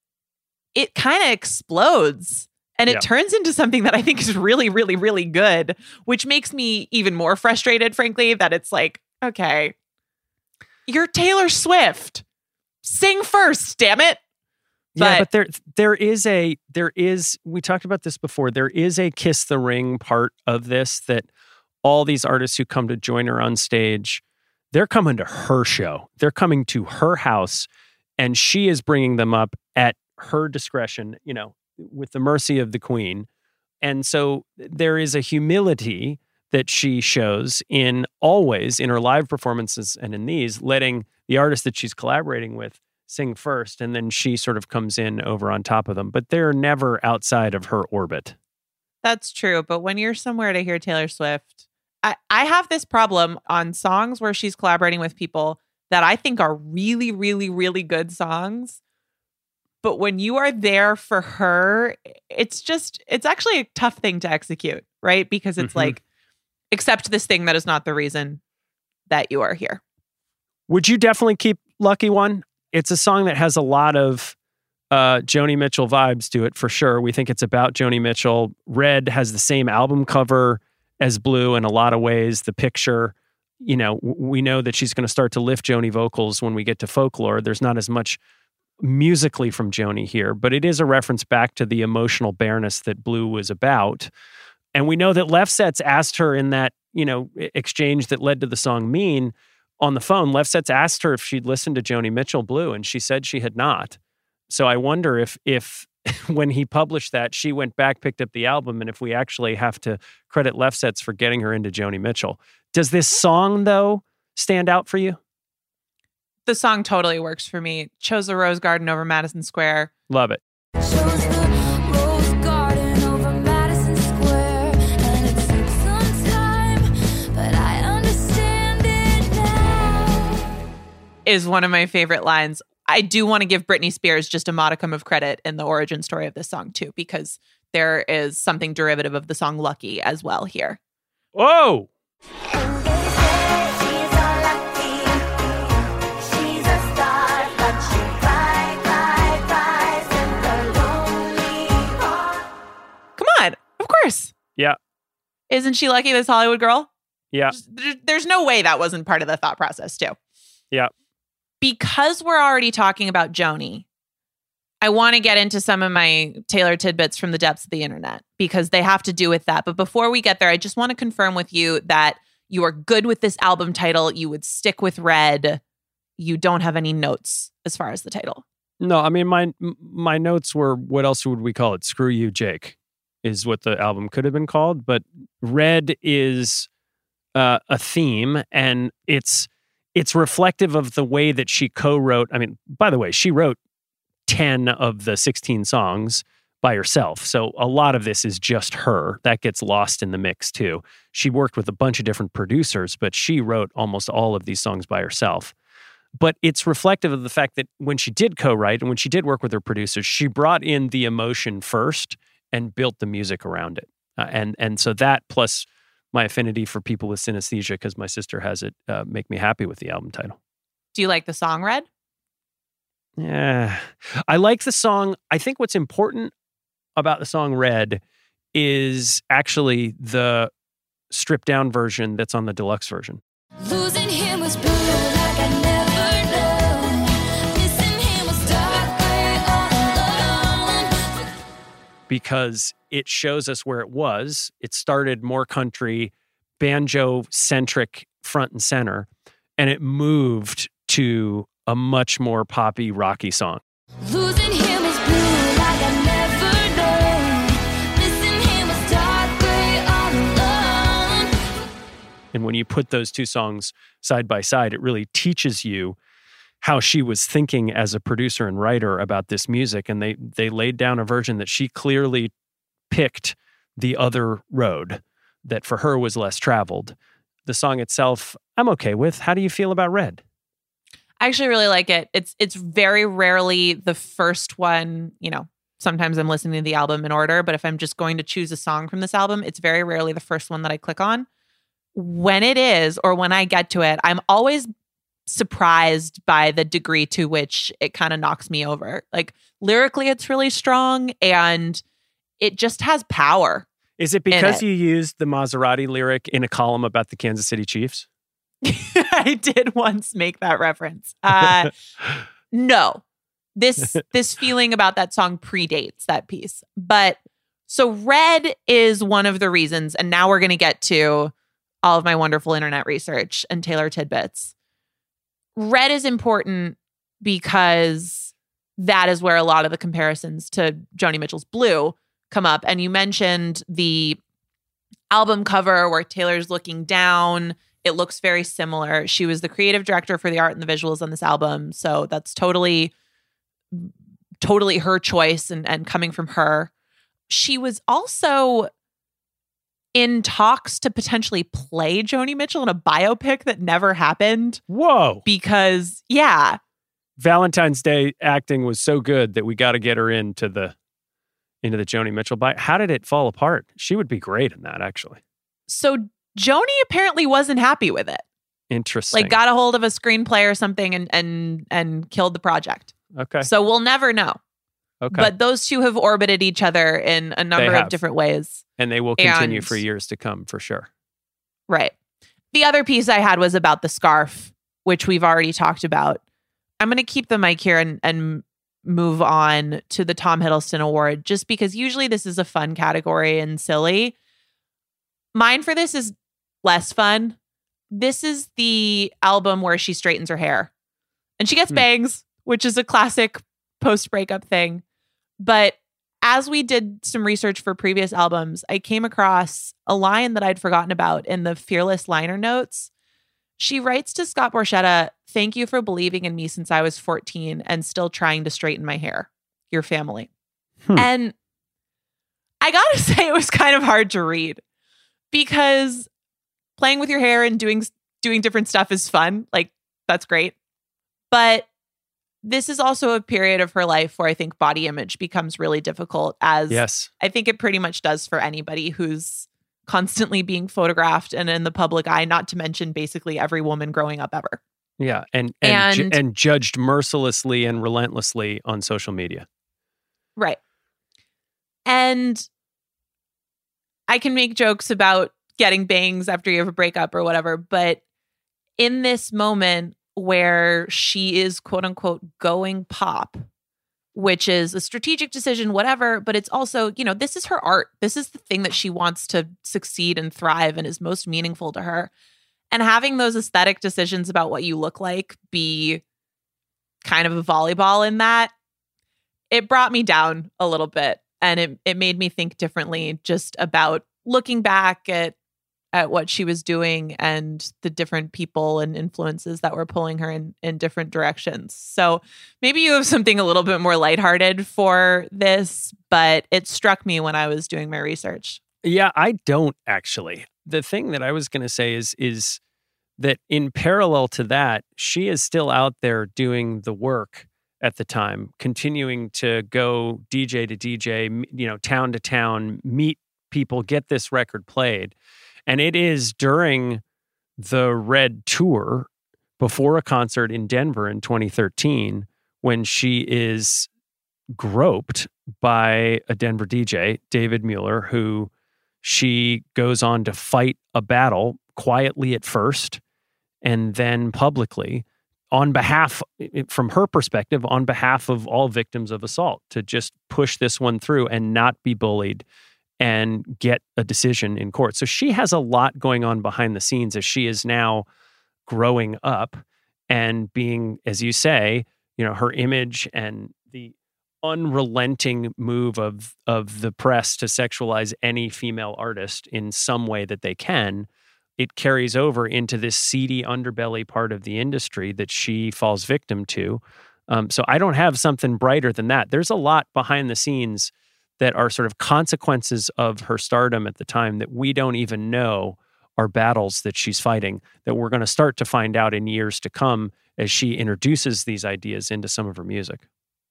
it kind of explodes and it Yeah. turns into something that I think is really, really, really good, which makes me even more frustrated, frankly, that it's like, okay, you're Taylor Swift. Sing first, damn it. Yeah, But- but there there is a there is we talked about this before. There is a kiss the ring part of this that all these artists who come to join her on stage, they're coming to her show. They're coming to her house, and she is bringing them up at her discretion, you know, with the mercy of the queen. And so there is a humility that she shows in always in her live performances and in these, letting the artist that she's collaborating with sing first, and then she sort of comes in over on top of them. But they're never outside of her orbit. That's true. But when you're somewhere to hear Taylor Swift, I, I have this problem on songs where she's collaborating with people that I think are really, really, really good songs. But when you are there for her, it's just, it's actually a tough thing to execute, right? Because it's Mhm. like, accept this thing that is not the reason that you are here. Would you definitely keep Lucky One? It's a song that has a lot of uh, Joni Mitchell vibes to it, for sure. We think it's about Joni Mitchell. Red has the same album cover as Blue in a lot of ways. The picture, you know, w- we know that she's going to start to lift Joni vocals when we get to Folklore. There's not as much musically from Joni here, but it is a reference back to the emotional bareness that Blue was about. And we know that Left Sets asked her in that, you know, e- exchange that led to the song Mean on the phone, Left Sets asked her if she'd listened to Joni Mitchell Blue, and she said she had not. So I wonder if, if when he published that, she went back, picked up the album, and if we actually have to credit Left Sets for getting her into Joni Mitchell. Does this song, though, stand out for you? The song totally works for me. Chose the Rose Garden over Madison Square. Love it. Chose the Rose Garden over Madison Square, and it took some time, but I understand it now. Is one of my favorite lines. I do want to give Britney Spears just a modicum of credit in the origin story of this song too, because there is something derivative of the song Lucky as well here. Whoa! Come on, of course. Yeah. Isn't she lucky, this Hollywood girl? Yeah. There- There's no way that wasn't part of the thought process too. Yeah. Because we're already talking about Joni, I want to get into some of my Taylor tidbits from the depths of the internet because they have to do with that. But before we get there, I just want to confirm with you that you are good with this album title. You would stick with Red. You don't have any notes as far as the title. No, I mean, my my notes were, what else would we call it? Screw You, Jake, is what the album could have been called. But Red is uh, a theme, and it's it's reflective of the way that she co-wrote. I mean, by the way, she wrote ten of the sixteen songs by herself. So a lot of this is just her. That gets lost in the mix too. She worked with a bunch of different producers, but she wrote almost all of these songs by herself. But it's reflective of the fact that when she did co-write and when she did work with her producers, she brought in the emotion first and built the music around it. Uh, and and so that plus my affinity for people with synesthesia, because my sister has it, uh, make me happy with the album title. Do you like the song Red? Yeah. I like the song. I think what's important about the song Red is actually the stripped down version that's on the deluxe version. Losing him was brutal like I never known. Missing him was dark gray all alone. Because it shows us where it was. It started more country, banjo-centric front and center, and it moved to a much more poppy, rocky song. Losing him was brutal like I never known. Missing him was dark gray all alone. And when you put those two songs side by side, it really teaches you how she was thinking as a producer and writer about this music. And they they laid down a version that she clearly picked the other road that for her was less traveled. The song itself, I'm okay with. How do you feel about Red? I actually really like it. It's it's very rarely the first one, you know, sometimes I'm listening to the album in order, but if I'm just going to choose a song from this album, it's very rarely the first one that I click on. When it is, or when I get to it, I'm always surprised by the degree to which it kind of knocks me over. Like lyrically, it's really strong and it just has power. Is it because you used the Maserati lyric in a column about the Kansas City Chiefs? I did once make that reference. Uh, no, this this feeling about that song predates that piece. But so Red is one of the reasons, and now we're going to get to all of my wonderful internet research and Taylor tidbits. Red is important because that is where a lot of the comparisons to Joni Mitchell's Blue come up. And you mentioned the album cover where Taylor's looking down. It looks very similar. She was the creative director for the art and the visuals on this album. So that's totally, totally her choice and, and coming from her. She was also in talks to potentially play Joni Mitchell in a biopic that never happened. Whoa. Because, yeah. Valentine's Day acting was so good that we got to get her into the into the Joni Mitchell bio. How did it fall apart? She would be great in that, actually. So Joni apparently wasn't happy with it. Interesting. Like got a hold of a screenplay or something and and and killed the project. Okay. So we'll never know. Okay. But those two have orbited each other in a number have. of different ways. And they will continue And- for years to come, for sure. Right. The other piece I had was about the scarf, which we've already talked about. I'm going to keep the mic here and, and move on to the Tom Hiddleston Award, just because usually this is a fun category and silly. Mine for this is less fun. This is the album where she straightens her hair and she gets Hmm. bangs, which is a classic post-breakup thing. But as we did some research for previous albums, I came across a line that I'd forgotten about in the Fearless liner notes. She writes to Scott Borchetta, "Thank you for believing in me since I was fourteen and still trying to straighten my hair. Your family." Hmm. And I gotta say, it was kind of hard to read because playing with your hair and doing doing different stuff is fun. Like, that's great. But this is also a period of her life where I think body image becomes really difficult, as Yes. I think it pretty much does for anybody who's constantly being photographed and in the public eye, not to mention basically every woman growing up ever. Yeah, and and ju- And- and judged mercilessly and relentlessly on social media. Right. And I can make jokes about getting bangs after you have a breakup or whatever, but in this moment where she is quote unquote going pop, which is a strategic decision, whatever, but it's also, you know, this is her art. This is the thing that she wants to succeed and thrive and is most meaningful to her. And having those aesthetic decisions about what you look like be kind of a volleyball in that, it brought me down a little bit. And it, it made me think differently just about looking back at at what she was doing and the different people and influences that were pulling her in, in different directions. So maybe you have something a little bit more lighthearted for this, but it struck me when I was doing my research. Yeah, I don't actually. The thing that I was going to say is is that in parallel to that, she is still out there doing the work at the time, continuing to go D J to D J, you know, town to town, meet people, get this record played. And it is during the Red Tour, before a concert in Denver in twenty thirteen, when she is groped by a Denver D J, David Mueller, who she goes on to fight a battle quietly at first and then publicly on behalf, from her perspective, on behalf of all victims of assault, to just push this one through and not be bullied and get a decision in court. So she has a lot going on behind the scenes as she is now growing up and being, as you say, you know, her image and the unrelenting move of of the press to sexualize any female artist in some way that they can, it carries over into this seedy underbelly part of the industry that she falls victim to. Um, so I don't have something brighter than that. There's a lot behind the scenes that are sort of consequences of her stardom at the time that we don't even know are battles that she's fighting, that we're going to start to find out in years to come as she introduces these ideas into some of her music.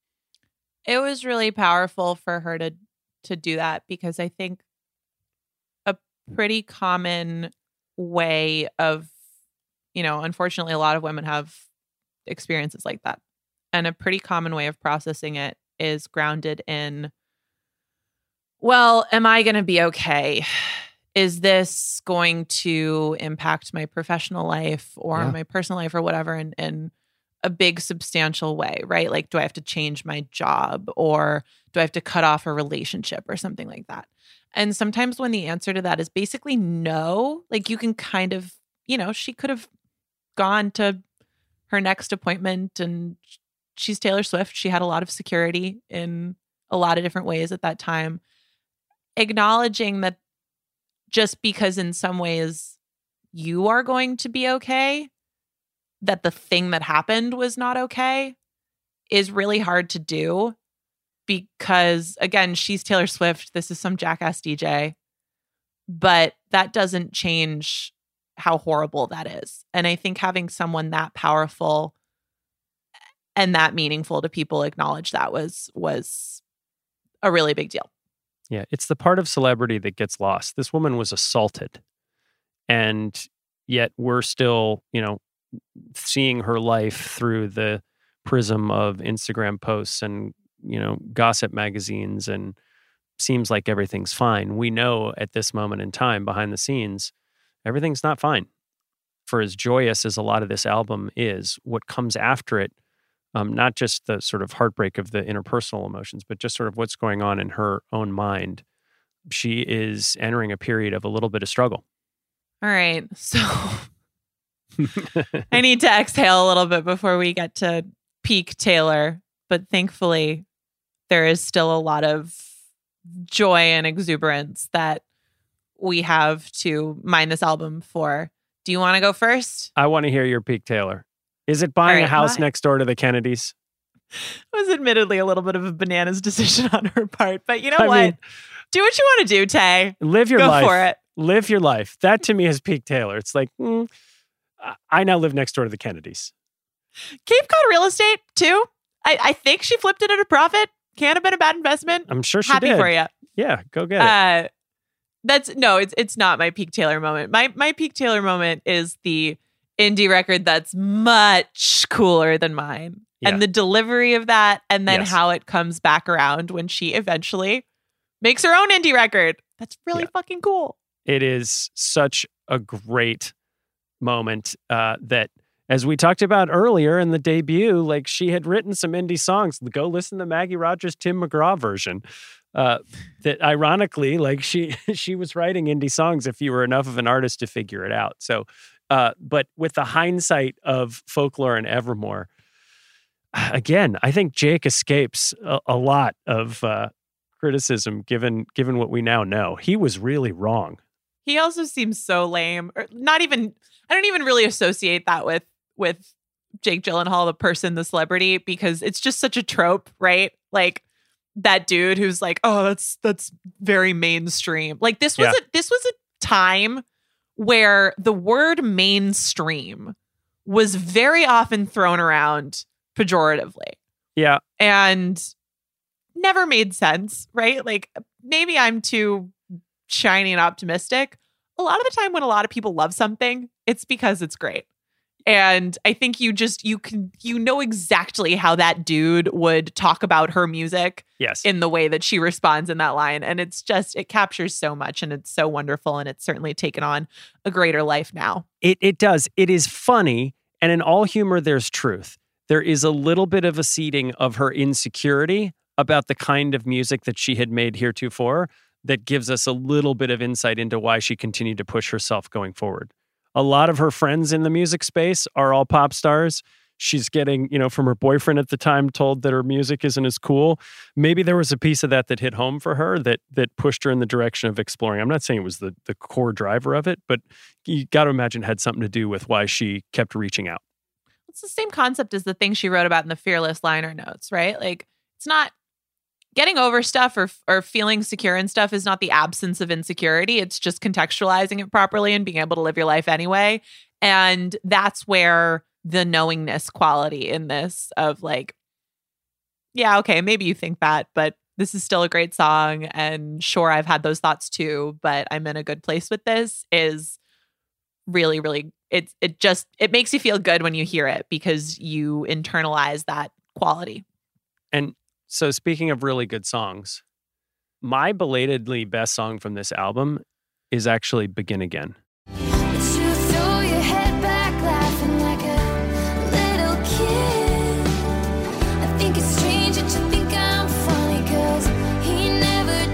It was really powerful for her to to do that, because I think a pretty common way of, you know, unfortunately a lot of women have experiences like that. And a pretty common way of processing it is grounded in, well, am I going to be okay? Is this going to impact my professional life or Yeah. my personal life or whatever in, in a big substantial way, right? Like, do I have to change my job, or do I have to cut off a relationship or something like that? And sometimes when the answer to that is basically no, like you can kind of, you know, she could have gone to her next appointment, and she's Taylor Swift. She had a lot of security in a lot of different ways at that time. Acknowledging that just because in some ways you are going to be okay, that the thing that happened was not okay, is really hard to do, because again, she's Taylor Swift. This is some jackass D J, but that doesn't change how horrible that is. And I think having someone that powerful and that meaningful to people acknowledge that was was a really big deal. Yeah, it's the part of celebrity that gets lost. This woman was assaulted, and yet we're still, you know, seeing her life through the prism of Instagram posts and, you know, gossip magazines, and seems like everything's fine. We know at this moment in time, behind the scenes, everything's not fine. For as joyous as a lot of this album is, what comes after it, um, not just the sort of heartbreak of the interpersonal emotions, but just sort of what's going on in her own mind. She is entering a period of a little bit of struggle. All right. So I need to exhale a little bit before we get to peak Taylor. But thankfully, there is still a lot of joy and exuberance that we have to mine this album for. Do you want to go first? I want to hear your peak Taylor. Is it buying All right, a house my- next door to the Kennedys? It was admittedly a little bit of a bananas decision on her part. But you know I what? mean- do what you want to do, Tay. Live your Go life. for it. Live your life. That to me is peak Taylor. It's like, mm, I- I now live next door to the Kennedys. Cape Cod real estate, too. I, I think she flipped it at a profit. Can't have been a bad investment. I'm sure she Happy did. for you. Yeah, go get it. Uh, that's no, it's it's not my peak Taylor moment. My my peak Taylor moment is the indie record that's much cooler than mine. Yeah. And the delivery of that, and then Yes. how it comes back around when she eventually makes her own indie record. That's really Yeah. fucking cool. It is such a great moment uh, that, as we talked about earlier in the debut, like she had written some indie songs. Go listen to Maggie Rogers' Tim McGraw version. Uh, that ironically, like she she was writing indie songs if you were enough of an artist to figure it out. So, uh, but with the hindsight of Folklore and Evermore, again, I think Jake escapes a, a lot of uh, criticism given given what we now know. He was really wrong. He also seems so lame. Or not even I don't even really associate that with with Jake Gyllenhaal, the person, the celebrity, because it's just such a trope, right? Like that dude who's like, oh, that's that's very mainstream. Like this was Yeah. a this was a time where the word mainstream was very often thrown around pejoratively Yeah, and never made sense, right? Like maybe I'm too shiny and optimistic. A lot of the time when a lot of people love something, it's because it's great. And I think you just you can you know exactly how that dude would talk about her music yes. in the way that she responds in that line. And it's just it captures so much and it's so wonderful. And it's certainly taken on a greater life now. It it does. It is funny, and in all humor, there's truth. There is a little bit of a seeding of her insecurity about the kind of music that she had made heretofore that gives us a little bit of insight into why she continued to push herself going forward. A lot of her friends in the music space are all pop stars. She's getting, you know, from her boyfriend at the time, told that her music isn't as cool. Maybe there was a piece of that that hit home for her that that pushed her in the direction of exploring. I'm not saying it was the, the core driver of it, but you got to imagine it had something to do with why she kept reaching out. It's the same concept as the thing she wrote about in the Fearless liner notes, right? Like it's not getting over stuff or or feeling secure in stuff is not the absence of insecurity. It's just contextualizing it properly and being able to live your life anyway. And that's where the knowingness quality in this of like, yeah, okay, maybe you think that, but this is still a great song. And sure, I've had those thoughts too, but I'm in a good place with this is really, really, it, it just, it makes you feel good when you hear it because you internalize that quality. And so speaking of really good songs, my belatedly best song from this album is actually Begin Again. But you throw your head back laughing like a little kid. I think it's strange that you think I'm funny cause he never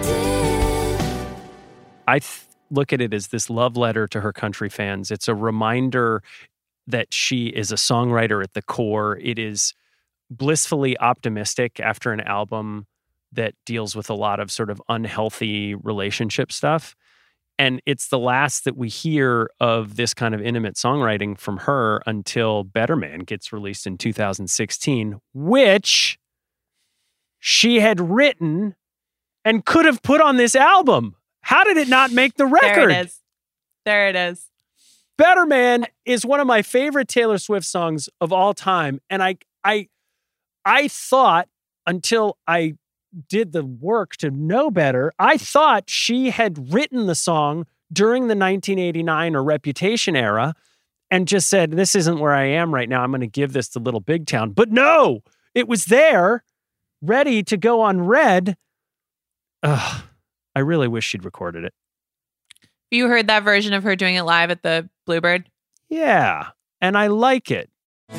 did. I th- look at it as this love letter to her country fans. It's a reminder that she is a songwriter at the core. It is blissfully optimistic after an album that deals with a lot of sort of unhealthy relationship stuff. And it's the last that we hear of this kind of intimate songwriting from her until Better Man gets released in two thousand sixteen, which she had written and could have put on this album. How did it not make the record? There it is. There it is. Better Man is one of my favorite Taylor Swift songs of all time. And I I I thought until I did the work to know better, I thought she had written the song during the nineteen eighty-nine or Reputation era and just said, this isn't where I am right now. I'm going to give this to Little Big Town. But no, it was there, ready to go on Red. Ugh, I really wish she'd recorded it. You heard that version of her doing it live at the Bluebird? Yeah, and I like it. I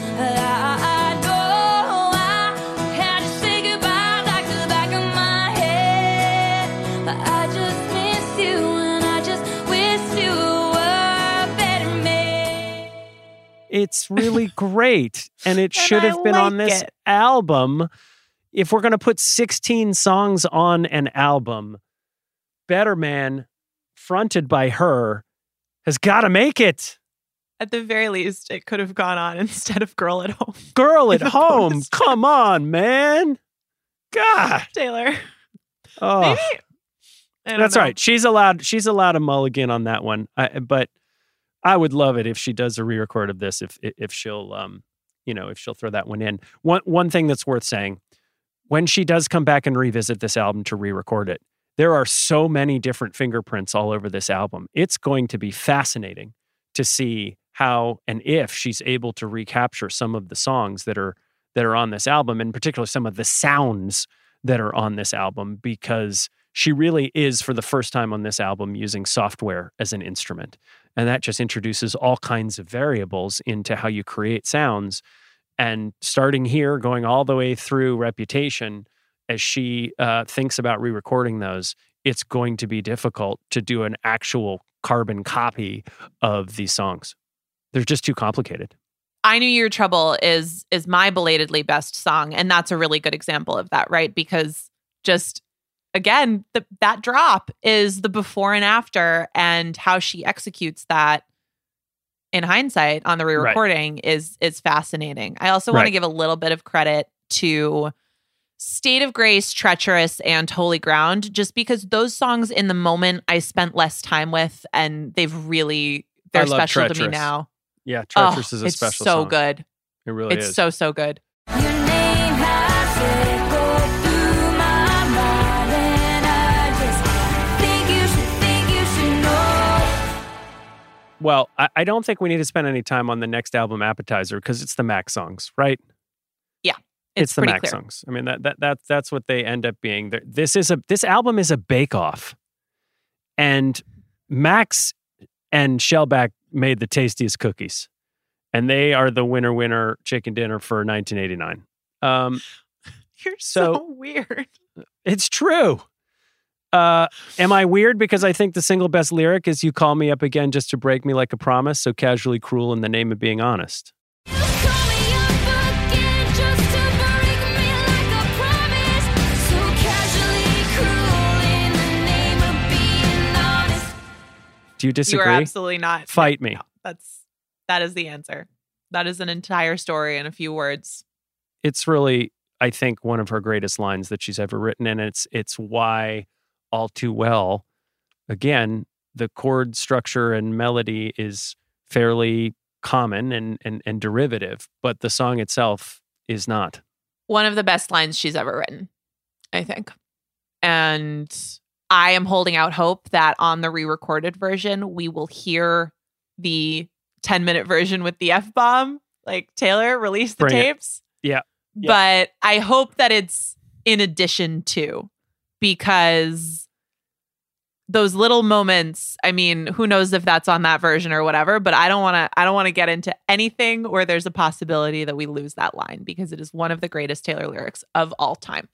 know I had to say goodbye like the back of my head. I just miss you and I just wish you were better me. It's really great, and it And should I have been on like this it. album. If we're going to put sixteen songs on an album, Better Man, fronted by her, has got to make it. At the very least, it could have gone on instead of Girl at Home. Girl at The Home, bonus come on, man. God. Taylor. Oh, Maybe. I don't that's know. right. She's allowed. She's allowed a mulligan on that one. I, but I would love it if she does a re-record of this. If if she'll um, you know, if she'll throw that one in. One one thing that's worth saying, when she does come back and revisit this album to re-record it, there are so many different fingerprints all over this album. It's going to be fascinating to see how and if she's able to recapture some of the songs that are that are on this album, in particular some of the sounds that are on this album, because she really is, for the first time on this album, using software as an instrument. And that just introduces all kinds of variables into how you create sounds. And starting here, going all the way through Reputation, as she uh, thinks about re-recording those, it's going to be difficult to do an actual carbon copy of these songs. They're just too complicated. I Knew Your Trouble is is my belatedly best song, and that's a really good example of that, right? Because just, again, the, that drop is the before and after, and how she executes that in hindsight on the re-recording right. is is fascinating. I also want right. to give a little bit of credit to State of Grace, Treacherous, and Holy Ground, just because those songs in the moment I spent less time with, and they've really, they're special Treacherous. to me now. Yeah, Treacherous oh, is a it's special so song. good. It really it's is. It's so, so good. Your name has echoed through my mind, and I just think you should, think you should know. Well, I, I don't think we need to spend any time on the next album, Appetizer, because it's the Mac songs, right? Yeah, it's, it's the Mac clear. songs. I mean, that that that that's what they end up being. They're, this is a this album is a bake-off, and Max and Shellback made the tastiest cookies, and they are the winner winner chicken dinner for nineteen eighty-nine. Um, You're so, so weird. It's true. Uh, am I weird because I think the single best lyric is "You call me up again just to break me like a promise, so casually cruel in the name of being honest." You call me up again just to break me like a promise, so casually cruel in the name of being honest. Do you You disagree? are absolutely not. Fight me. No, that's that is the answer. That is an entire story in a few words. It's really, I think, one of her greatest lines that she's ever written, and it's it's why All Too Well, again, the chord structure and melody is fairly common and and and derivative, but the song itself is not. One of the best lines she's ever written, I think. And I am holding out hope that on the re-recorded version, we will hear the ten-minute version with the F-bomb. Like, Taylor, release the Bring it. tapes. Yeah. Yeah. But I hope that it's in addition to, because those little moments, I mean, who knows if that's on that version or whatever, but I don't want to I don't want to get into anything where there's a possibility that we lose that line, because it is one of the greatest Taylor lyrics of all time.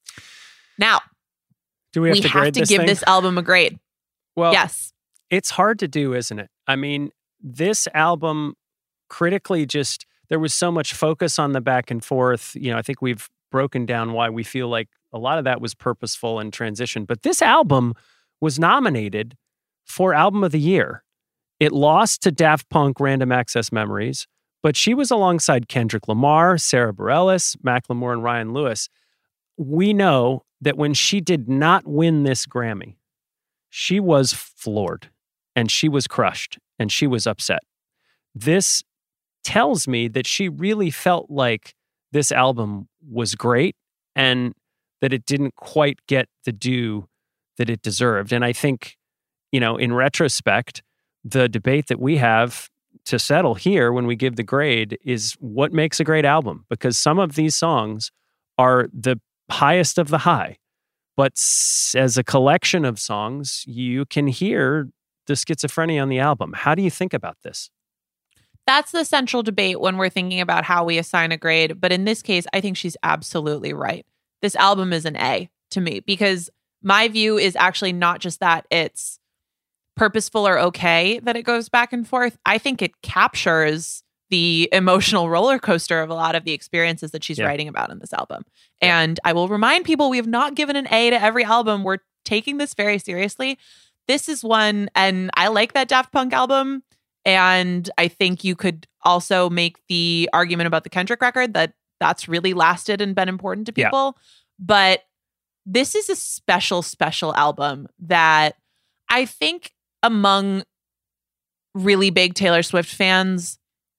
Now, Do we have we to have grade to this give thing? this album a grade. Well, Yes. it's hard to do, isn't it? I mean, this album critically just, there was so much focus on the back and forth. You know, I think we've broken down why we feel like a lot of that was purposeful and transition. But this album was nominated for Album of the Year. It lost to Daft Punk Random Access Memories, but she was alongside Kendrick Lamar, Sarah Bareilles, Macklemore, and Ryan Lewis. We know that when she did not win this Grammy, she was floored and she was crushed and she was upset. This tells me that she really felt like this album was great and that it didn't quite get the due that it deserved. And I think, you know, in retrospect, the debate that we have to settle here when we give the grade is what makes a great album, because some of these songs are the highest of the high. But s- as a collection of songs, you can hear the schizophrenia on the album. How do you think about this? That's the central debate when we're thinking about how we assign a grade. But in this case, I think she's absolutely right. This album is an A to me, because my view is actually not just that it's purposeful or okay that it goes back and forth. I think it captures the emotional roller coaster of a lot of the experiences that she's Yeah. writing about in this album. And I will remind people, we have not given an A to every album. We're taking this very seriously. This is one, and I like that Daft Punk album. And I think you could also make the argument about the Kendrick record that that's really lasted and been important to Yeah. people. But this is a special, special album that I think among really big Taylor Swift fans,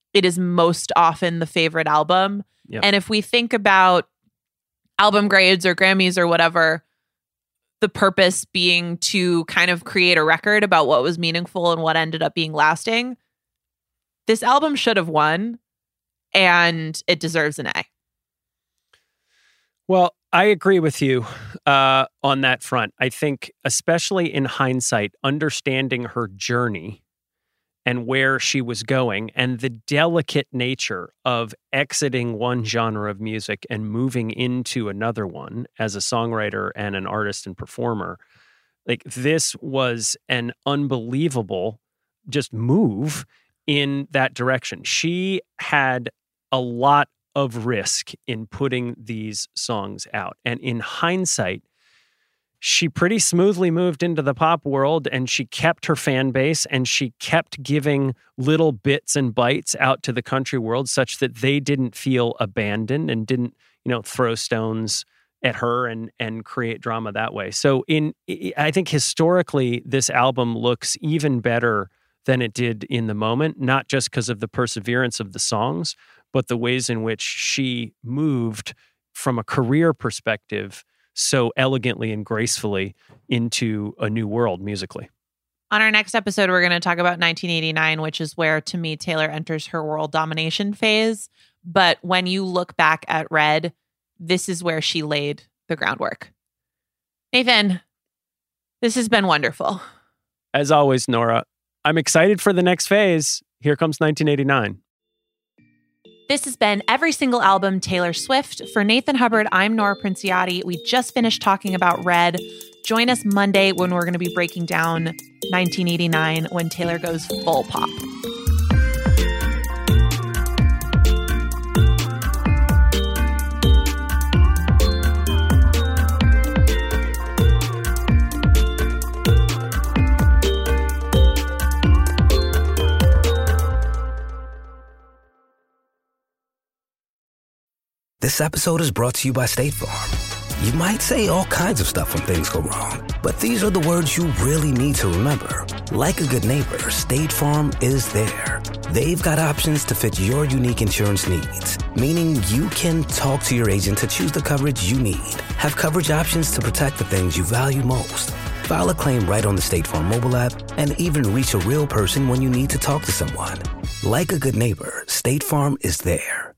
it is most often the favorite album. Yep. And if we think about album grades or Grammys or whatever, the purpose being to kind of create a record about what was meaningful and what ended up being lasting, this album should have won, and it deserves an A. Well, I agree with you uh, on that front. I think, especially in hindsight, understanding her journey and where she was going and the delicate nature of exiting one genre of music and moving into another one as a songwriter and an artist and performer, like this was an unbelievable just move in that direction. She had a lot of risk in putting these songs out. And in hindsight, she pretty smoothly moved into the pop world, and she kept her fan base, and she kept giving little bits and bites out to the country world such that they didn't feel abandoned and didn't, you know, throw stones at her and and create drama that way. So in I think historically, this album looks even better than it did in the moment, not just because of the perseverance of the songs, but the ways in which she moved from a career perspective so elegantly and gracefully into a new world musically. On our next episode, we're going to talk about nineteen eighty-nine, which is where, to me, Taylor enters her world domination phase. But when you look back at Red, this is where she laid the groundwork. Nathan, this has been wonderful. As always, Nora, I'm excited for the next phase. Here comes nineteen eighty-nine. This has been Every Single Album Taylor Swift. For Nathan Hubbard, I'm Nora Princiotti. We just finished talking about Red. Join us Monday when we're going to be breaking down nineteen eighty-nine when Taylor goes full pop. This episode is brought to you by State Farm. You might say all kinds of stuff when things go wrong, but these are the words you really need to remember. Like a good neighbor, State Farm is there. They've got options to fit your unique insurance needs, meaning you can talk to your agent to choose the coverage you need, have coverage options to protect the things you value most, file a claim right on the State Farm mobile app, and even reach a real person when you need to talk to someone. Like a good neighbor, State Farm is there.